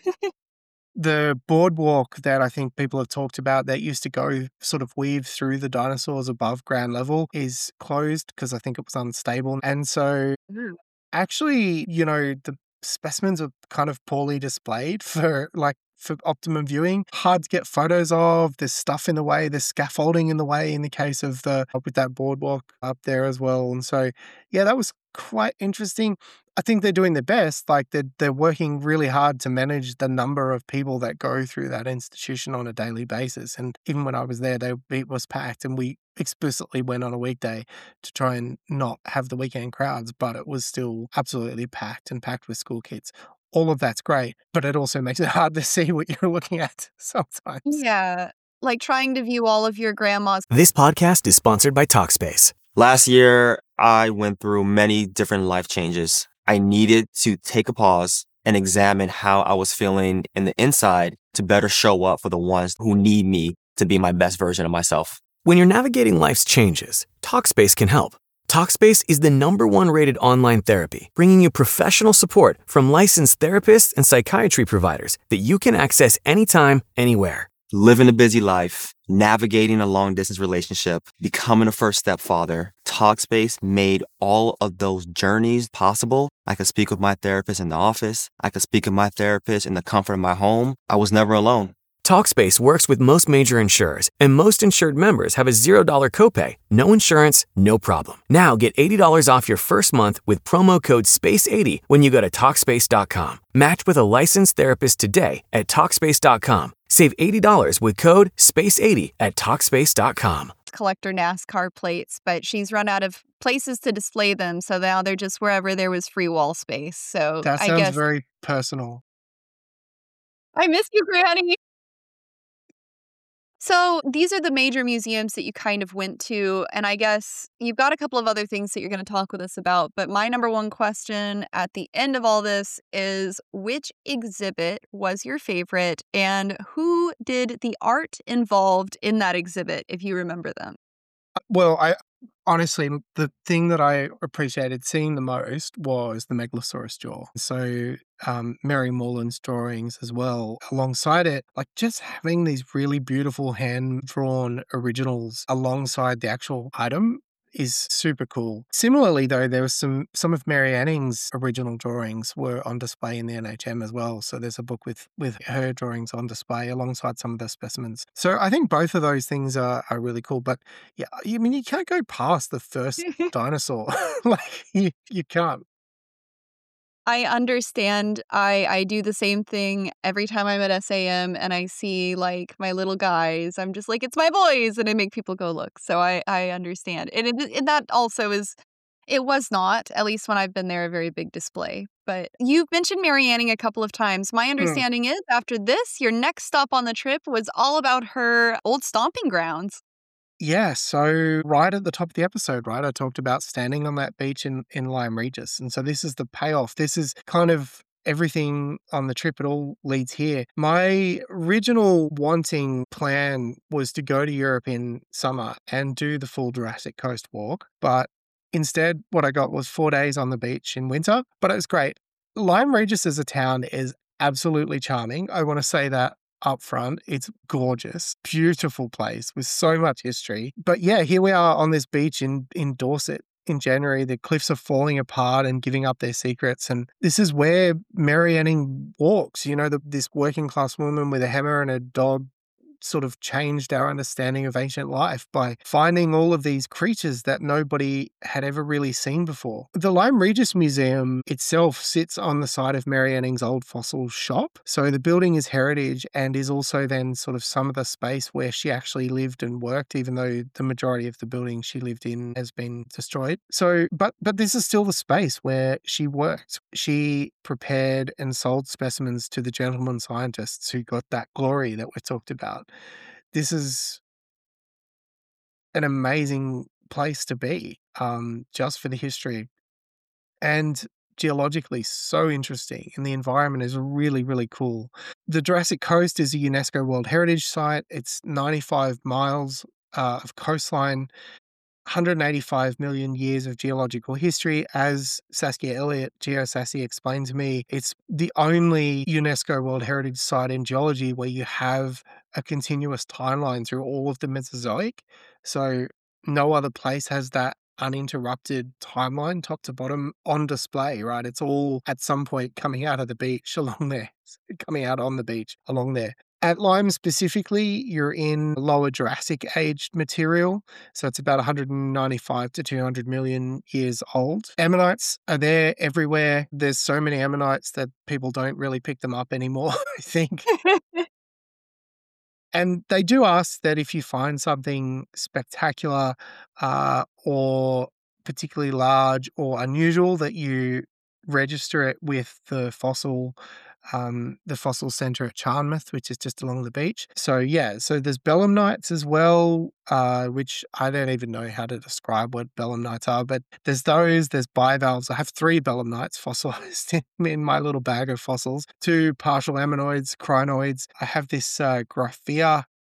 the boardwalk that I think people have talked about that used to go sort of weave through the dinosaurs above ground level is closed because I think it was unstable. And so Mm. actually, you know, the specimens are kind of poorly displayed for like for optimum viewing. Hard to get photos of. There's stuff in the way. There's scaffolding in the way in the case of the with that boardwalk up there as well. And so, yeah, that was quite interesting. I think they're doing their best. Like they're they're working really hard to manage the number of people that go through that institution on a daily basis. And even when I was there, they it was packed, and we explicitly went on a weekday to try and not have the weekend crowds, but it was still absolutely packed and packed with school kids. All of that's great, but it also makes it hard to see what you're looking at sometimes. Yeah, like trying to view all of your grandma's. This podcast is sponsored by Talkspace. Last year, I went through many different life changes. I needed to take a pause and examine how I was feeling in the inside to better show up for the ones who need me to be my best version of myself. When you're navigating life's changes, Talkspace can help. Talkspace is the number one rated online therapy, bringing you professional support from licensed therapists and psychiatry providers that you can access anytime, anywhere. Living a busy life, navigating a long distance relationship, becoming a first step father, Talkspace made all of those journeys possible. I could speak with my therapist in the office. I could speak with my therapist in the comfort of my home. I was never alone. Talkspace works with most major insurers, and most insured members have a zero dollar copay, no insurance, no problem. Now get eighty dollars off your first month with promo code space eighty when you go to Talkspace dot com. Match with a licensed therapist today at Talkspace dot com. Save eighty dollars with code space eighty at Talkspace dot com. Collector NASCAR plates, but she's run out of places to display them, so now they're just wherever there was free wall space. So That I sounds guess very personal. I miss you, Granny. So these are the major museums that you kind of went to, and I guess you've got a couple of other things that you're going to talk with us about, but my number one question at the end of all this is, which exhibit was your favorite, and who did the art involved in that exhibit, if you remember them? Well, I honestly, the thing that I appreciated seeing the most was the Megalosaurus jaw. So, um, Mary Morland's drawings as well, alongside it, like just having these really beautiful hand-drawn originals alongside the actual item is super cool. Similarly, though, there was some some of Mary Anning's original drawings were on display in the N H M as well. So there's a book with with her drawings on display alongside some of the specimens. So I think both of those things are, are really cool. But yeah, I mean, you can't go past the first dinosaur. Like you, you can't. I understand. I I do the same thing every time I'm at S A M and I see like my little guys. I'm just like, it's my boys, and I make people go look. So I I understand, and it, and that also is. It was not, at least when I've been there, a very big display. But you've mentioned Mary Anning a couple of times. My Mm. understanding is after this, your next stop on the trip was all about her old stomping grounds. Yeah, so right at the top of the episode, right, I talked about standing on that beach in, in Lyme Regis. And so this is the payoff. This is kind of everything on the trip. It all leads here. My original wanting plan was to go to Europe in summer and do the full Jurassic Coast walk. But instead, what I got was four days on the beach in winter. But it was great. Lyme Regis as a town is absolutely charming. I want to say that up front. It's gorgeous, beautiful place with so much history. But yeah, here we are on this beach in, in Dorset in January. The cliffs are falling apart and giving up their secrets. And this is where Mary Anning walks, you know, the, this working class woman with a hammer and a dog sort of changed our understanding of ancient life by finding all of these creatures that nobody had ever really seen before. The Lyme Regis Museum itself sits on the site of Mary Anning's old fossil shop. So the building is heritage and is also then sort of some of the space where she actually lived and worked, even though the majority of the building she lived in has been destroyed. So, but but this is still the space where she worked. She prepared and sold specimens to the gentleman scientists who got that glory that we talked about. This is an amazing place to be, um, just for the history. And geologically, so interesting. And the environment is really, really cool. The Jurassic Coast is a UNESCO World Heritage Site. It's ninety-five miles uh, of coastline, one hundred eighty-five million years of geological history. As Saskia Elliott, GeoSassie, explained to me, it's the only UNESCO World Heritage Site in geology where you have a continuous timeline through all of the Mesozoic. So no other place has that uninterrupted timeline, top to bottom, on display, right? It's all at some point coming out of the beach along there, coming out on the beach along there. At Lyme specifically, you're in lower Jurassic aged material, so it's about one hundred ninety-five to two hundred million years old. Ammonites are there everywhere. There's so many ammonites that people don't really pick them up anymore, I think. And they do ask that if you find something spectacular uh, or particularly large or unusual, that you register it with the fossil um, the fossil centre at Charnmouth, which is just along the beach. So yeah, so there's belemnites as well, uh, which I don't even know how to describe what belemnites are, but there's those, there's bivalves. I have three belemnites fossilised in, in my little bag of fossils, two partial ammonoids, crinoids. I have this uh, graphia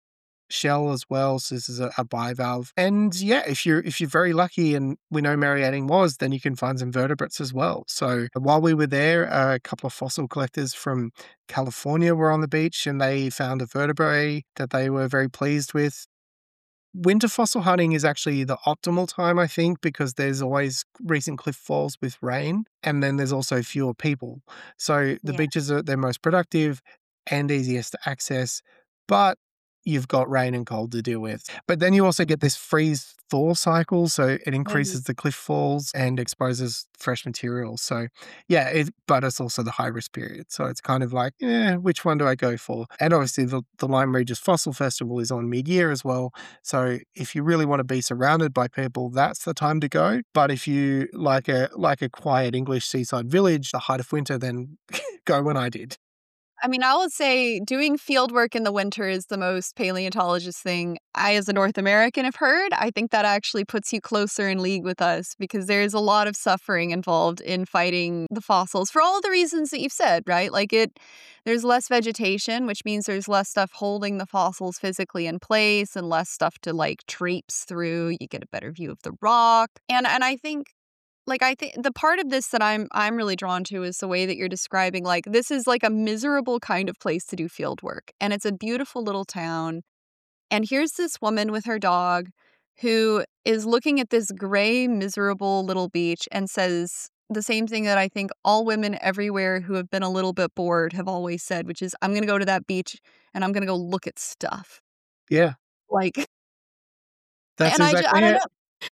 shell as well, so this is a, a bivalve. And yeah, if you're if you're very lucky, and we know Mary Anning was, then you can find some vertebrates as well. So while we were there, a couple of fossil collectors from California were on the beach and they found a vertebrae that they were very pleased with. Winter fossil hunting is actually the optimal time, I think, because there's always recent cliff falls with rain, and then there's also fewer people. So the Yeah. beaches are their most productive and easiest to access, but you've got rain and cold to deal with. But then you also get this freeze-thaw cycle, so it increases the cliff falls and exposes fresh material. So yeah, it, but it's also the high-risk period. So it's kind of like, eh, which one do I go for? And obviously the, the Lyme Regis Fossil Festival is on mid-year as well. So if you really want to be surrounded by people, that's the time to go. But if you like a like a quiet English seaside village, the height of winter, then go when I did. I mean, I would say doing field work in the winter is the most paleontologist thing I, as a North American, have heard. I think that actually puts you closer in league with us because there's a lot of suffering involved in fighting the fossils for all the reasons that you've said, right? Like it, there's less vegetation, which means there's less stuff holding the fossils physically in place and less stuff to like traipse through. You get a better view of the rock. And and I think Like I think the part of this that I'm I'm really drawn to is the way that you're describing, like this is like a miserable kind of place to do field work, and it's a beautiful little town. And here's this woman with her dog who is looking at this gray, miserable little beach and says the same thing that I think all women everywhere who have been a little bit bored have always said, which is, I'm going to go to that beach and I'm going to go look at stuff. Yeah, Like, that's and I, ju- exactly I don't it. know.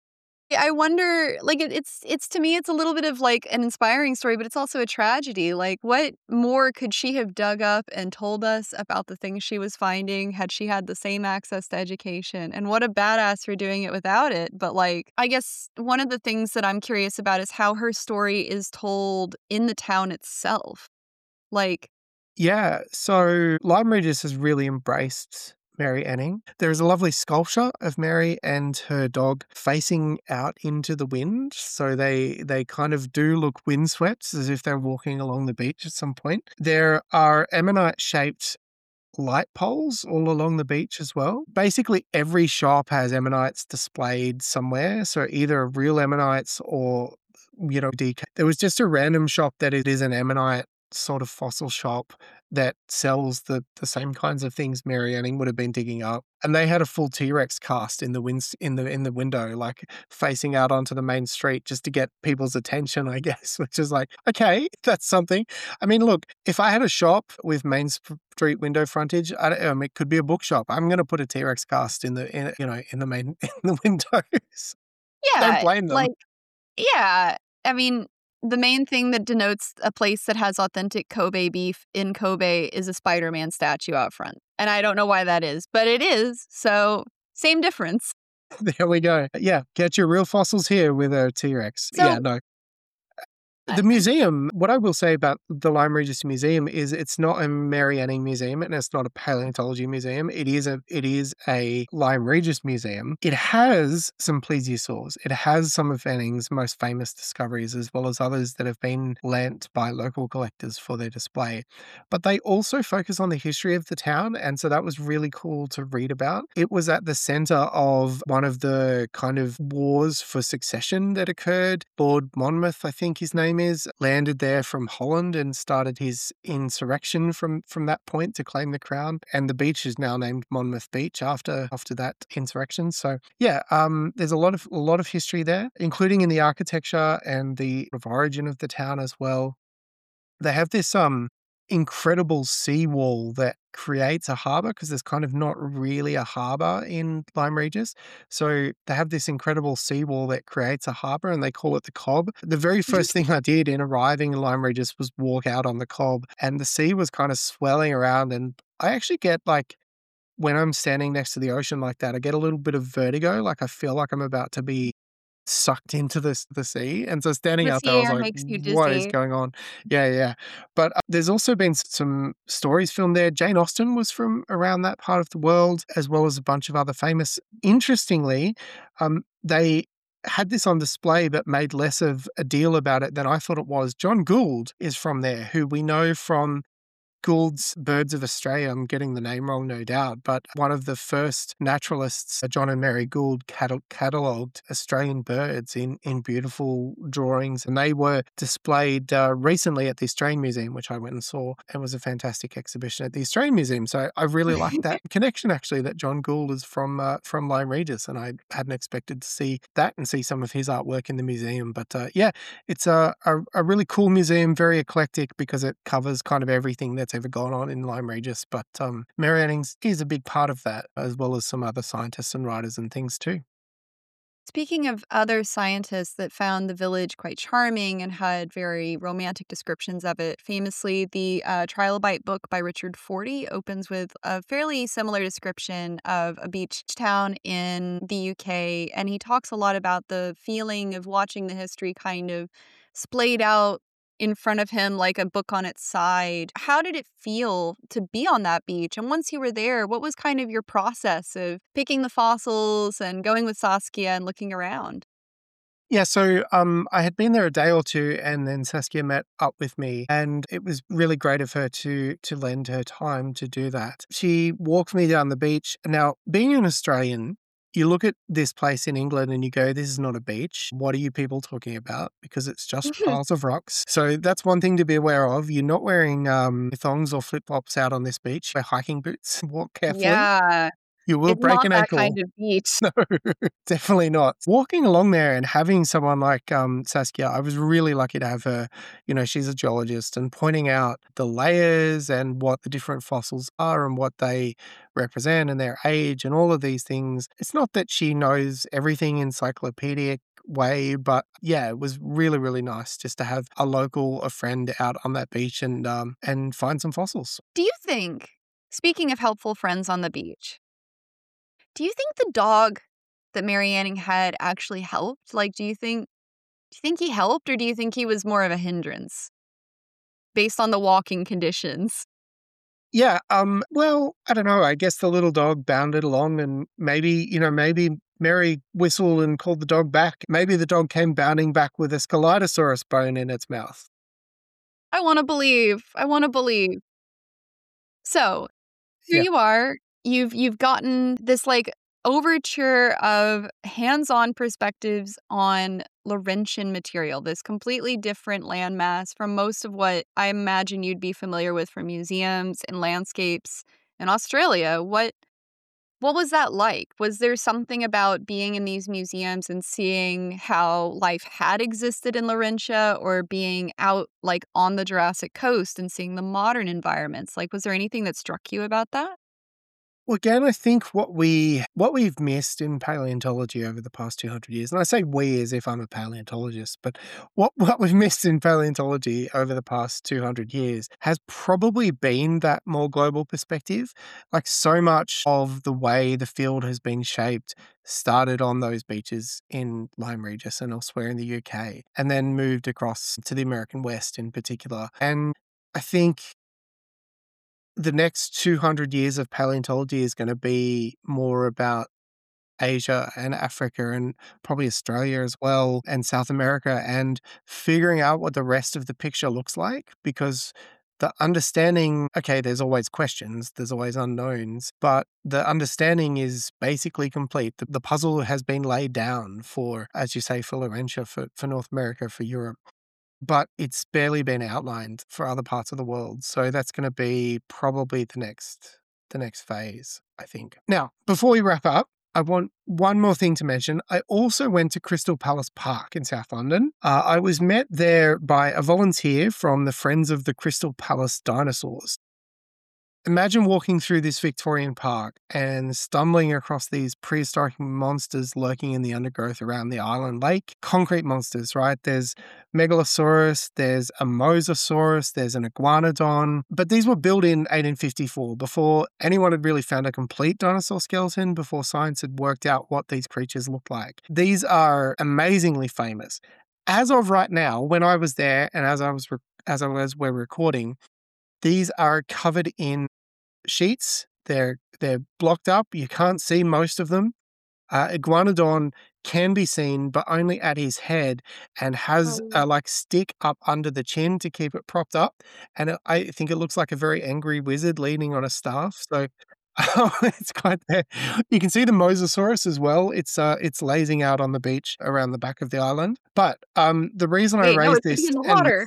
I wonder, like, it, it's, it's to me, it's a little bit of like an inspiring story, but it's also a tragedy. Like, what more could she have dug up and told us about the things she was finding had she had the same access to education? And what a badass for doing it without it. But, like, I guess one of the things that I'm curious about is how her story is told in the town itself. Like, Yeah, so Lyme Regis has really embraced Mary Anning. There is a lovely sculpture of Mary and her dog facing out into the wind. So they they kind of do look windswept as if they're walking along the beach at some point. There are ammonite-shaped light poles all along the beach as well. Basically, every shop has ammonites displayed somewhere. So either real ammonites or, you know, decay. There was just a random shop that it is an ammonite sort of fossil shop that sells the the same kinds of things Mary Anning would have been digging up. And they had a full T-Rex cast in the wins in the in the window, like facing out onto the main street just to get people's attention, I guess, which is like, okay, that's something. I mean, look, if I had a shop with main street window frontage, I don't, um, it could be a bookshop. I'm going to put a T-Rex cast in the in, you know in the main in the windows. Don't Yeah, blame them. like, yeah. I mean, the main thing that denotes a place that has authentic Kobe beef in Kobe is a Spider-Man statue out front. And I don't know why that is, but it is. So same difference. There we go. Yeah, get your real fossils here with a T-Rex. So- yeah, no. The museum, what I will say about the Lyme Regis Museum is it's not a Mary Anning museum and it's not a paleontology museum. It is a it is a Lyme Regis museum. It has some plesiosaurs. It has some of Anning's most famous discoveries as well as others that have been lent by local collectors for their display. But they also focus on the history of the town, and so that was really cool to read about. It was at the center of one of the kind of wars for succession that occurred. Lord Monmouth, I think his name is, landed there from Holland and started his insurrection from from that point to claim the crown. And the beach is now named Monmouth Beach after after that insurrection. So yeah, um, there's a lot of a lot of history there, including in the architecture and the origin of the town as well. They have this um incredible seawall that creates a harbour because there's kind of not really a harbour in Lyme Regis. So they have this incredible seawall that creates a harbour and they call it the Cobb. The very first thing I did in arriving in Lyme Regis was walk out on the Cobb, and the sea was kind of swelling around, and I actually get like, when I'm standing next to the ocean like that, I get a little bit of vertigo, like I feel like I'm about to be sucked into the, the sea. And so standing The out sea there, I was air like, makes you what is dizzy. going on? Yeah, yeah. But uh, there's also been s- some stories filmed there. Jane Austen was from around that part of the world, as well as a bunch of other famous. Interestingly, um, they had this on display but made less of a deal about it than I thought it was. John Gould is from there, who we know from Gould's Birds of Australia. I'm getting the name wrong, no doubt, but one of the first naturalists, John and Mary Gould, catal- catalogued Australian birds in, in beautiful drawings, and they were displayed uh, recently at the Australian Museum, which I went and saw. It was a fantastic exhibition at the Australian Museum. So I really liked that connection, actually, that John Gould is from uh, from Lyme Regis, and I hadn't expected to see that and see some of his artwork in the museum. But uh, yeah, it's a, a, a really cool museum, very eclectic because it covers kind of everything that's ever gone on in Lyme Regis. But um, Mary Anning's is a big part of that, as well as some other scientists and writers and things too. Speaking of other scientists that found the village quite charming and had very romantic descriptions of it, famously, the uh, Trilobite book by Richard Fortey opens with a fairly similar description of a beach town in the U K. And he talks a lot about the feeling of watching the history kind of splayed out in front of him like a book on its side. How did it feel to be on that beach? And once you were there, what was kind of your process of picking the fossils and going with Saskia and looking around? Yeah, so um, I had been there a day or two, and then Saskia met up with me, and it was really great of her to to lend her time to do that. She walked me down the beach. Now, being an Australian, you look at this place in England and you go, this is not a beach. What are you people talking about? Because it's just piles of rocks. So that's one thing to be aware of. You're not wearing um, thongs or flip-flops out on this beach. Wear hiking boots. Walk carefully. Yeah, You will it's break not an that ankle. kind of beach. No, definitely not. Walking along there and having someone like um, Saskia, I was really lucky to have her. You know, she's a geologist, and pointing out the layers and what the different fossils are and what they represent and their age and all of these things. It's not that she knows everything encyclopedic way, but yeah, it was really, really nice just to have a local, a friend out on that beach and um, and find some fossils. Do you think, speaking of helpful friends on the beach, do you think the dog that Mary Anning had actually helped? Like, do you think do you think he helped, or do you think he was more of a hindrance based on the walking conditions? Yeah, um, well, I don't know. I guess the little dog bounded along and maybe, you know, maybe Mary whistled and called the dog back. Maybe the dog came bounding back with a Scelidosaurus bone in its mouth. I want to believe. I want to believe. So, here Yeah. you are. You've you've gotten this like overture of hands-on perspectives on Laurentian material, this completely different landmass from most of what I imagine you'd be familiar with from museums and landscapes in Australia. What what was that like? Was there something about being in these museums and seeing how life had existed in Laurentia, or being out like on the Jurassic Coast and seeing the modern environments? Like, was there anything that struck you about that? Well, again, I think what we what we've missed in paleontology over the past two hundred years, and I say we as if I'm a paleontologist, but what, what we've missed in paleontology over the past two hundred years has probably been that more global perspective. Like, so much of the way the field has been shaped started on those beaches in Lyme Regis and elsewhere in the U K, and then moved across to the American West in particular. And I think the next two hundred years of paleontology is going to be more about Asia and Africa and probably Australia as well, and South America, and figuring out what the rest of the picture looks like. Because the understanding, okay, there's always questions, there's always unknowns, but the understanding is basically complete. The, the puzzle has been laid down for, as you say, for Laurentia, for, for North America, for Europe, but it's barely been outlined for other parts of the world. So that's going to be probably the next the next phase, I think. Now, before we wrap up, I want one more thing to mention. I also went to Crystal Palace Park in South London. Uh, I was met there by a volunteer from the Friends of the Crystal Palace Dinosaurs. Imagine walking through this Victorian park and stumbling across these prehistoric monsters lurking in the undergrowth around the island lake. Concrete monsters, right? There's Megalosaurus, there's a Mosasaurus, there's an Iguanodon. But these were built in eighteen fifty-four, before anyone had really found a complete dinosaur skeleton, before science had worked out what these creatures look like. These are amazingly famous. As of right now, when I was there and as I was re- as I was we're recording, these are covered in sheets. They're they're blocked up. You can't see most of them. Uh, Iguanodon can be seen, but only at his head, and has Oh. a like stick up under the chin to keep it propped up. And it, I think it looks like a very angry wizard leaning on a staff. So oh, it's quite there. You can see the Mosasaurus as well. It's uh, it's lazing out on the beach around the back of the island. But um, the reason I Wait, no, raised it's this, in the and water.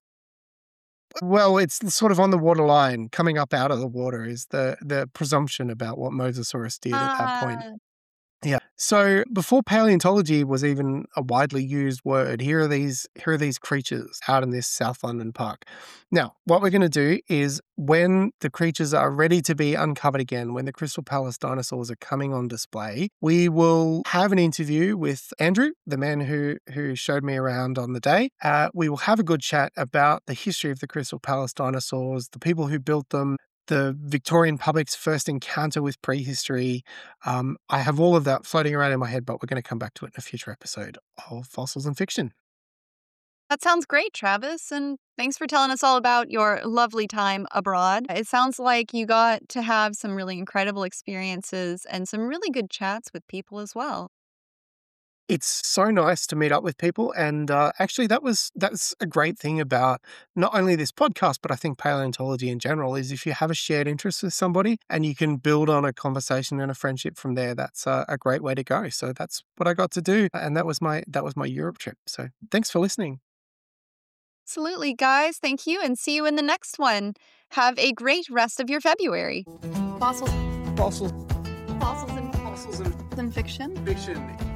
well, it's sort of on the water line, coming up out of the water is the the presumption about what Mosasaurus did at that point. Ah, Yeah. So before paleontology was even a widely used word, here are these here are these creatures out in this South London park. Now, what we're going to do is, when the creatures are ready to be uncovered again, when the Crystal Palace dinosaurs are coming on display, we will have an interview with Andrew, the man who who showed me around on the day. Uh, we will have a good chat about the history of the Crystal Palace dinosaurs, the people who built them, the Victorian public's first encounter with prehistory. Um, I have all of that floating around in my head, but we're going to come back to it in a future episode of Fossils and Fiction. that sounds great, Travis. And thanks for telling us all about your lovely time abroad. It sounds like you got to have some really incredible experiences and some really good chats with people as well. It's so nice to meet up with people, and uh, actually, that was that's a great thing about not only this podcast, but I think paleontology in general. Is if you have a shared interest with somebody and you can build on a conversation and a friendship from there, that's a, a great way to go. So that's what I got to do, and that was my that was my Europe trip. So thanks for listening. Absolutely, guys. Thank you, and see you in the next one. Have a great rest of your February. Fossils, Fossils, fossils, and fossils and and fiction. fiction.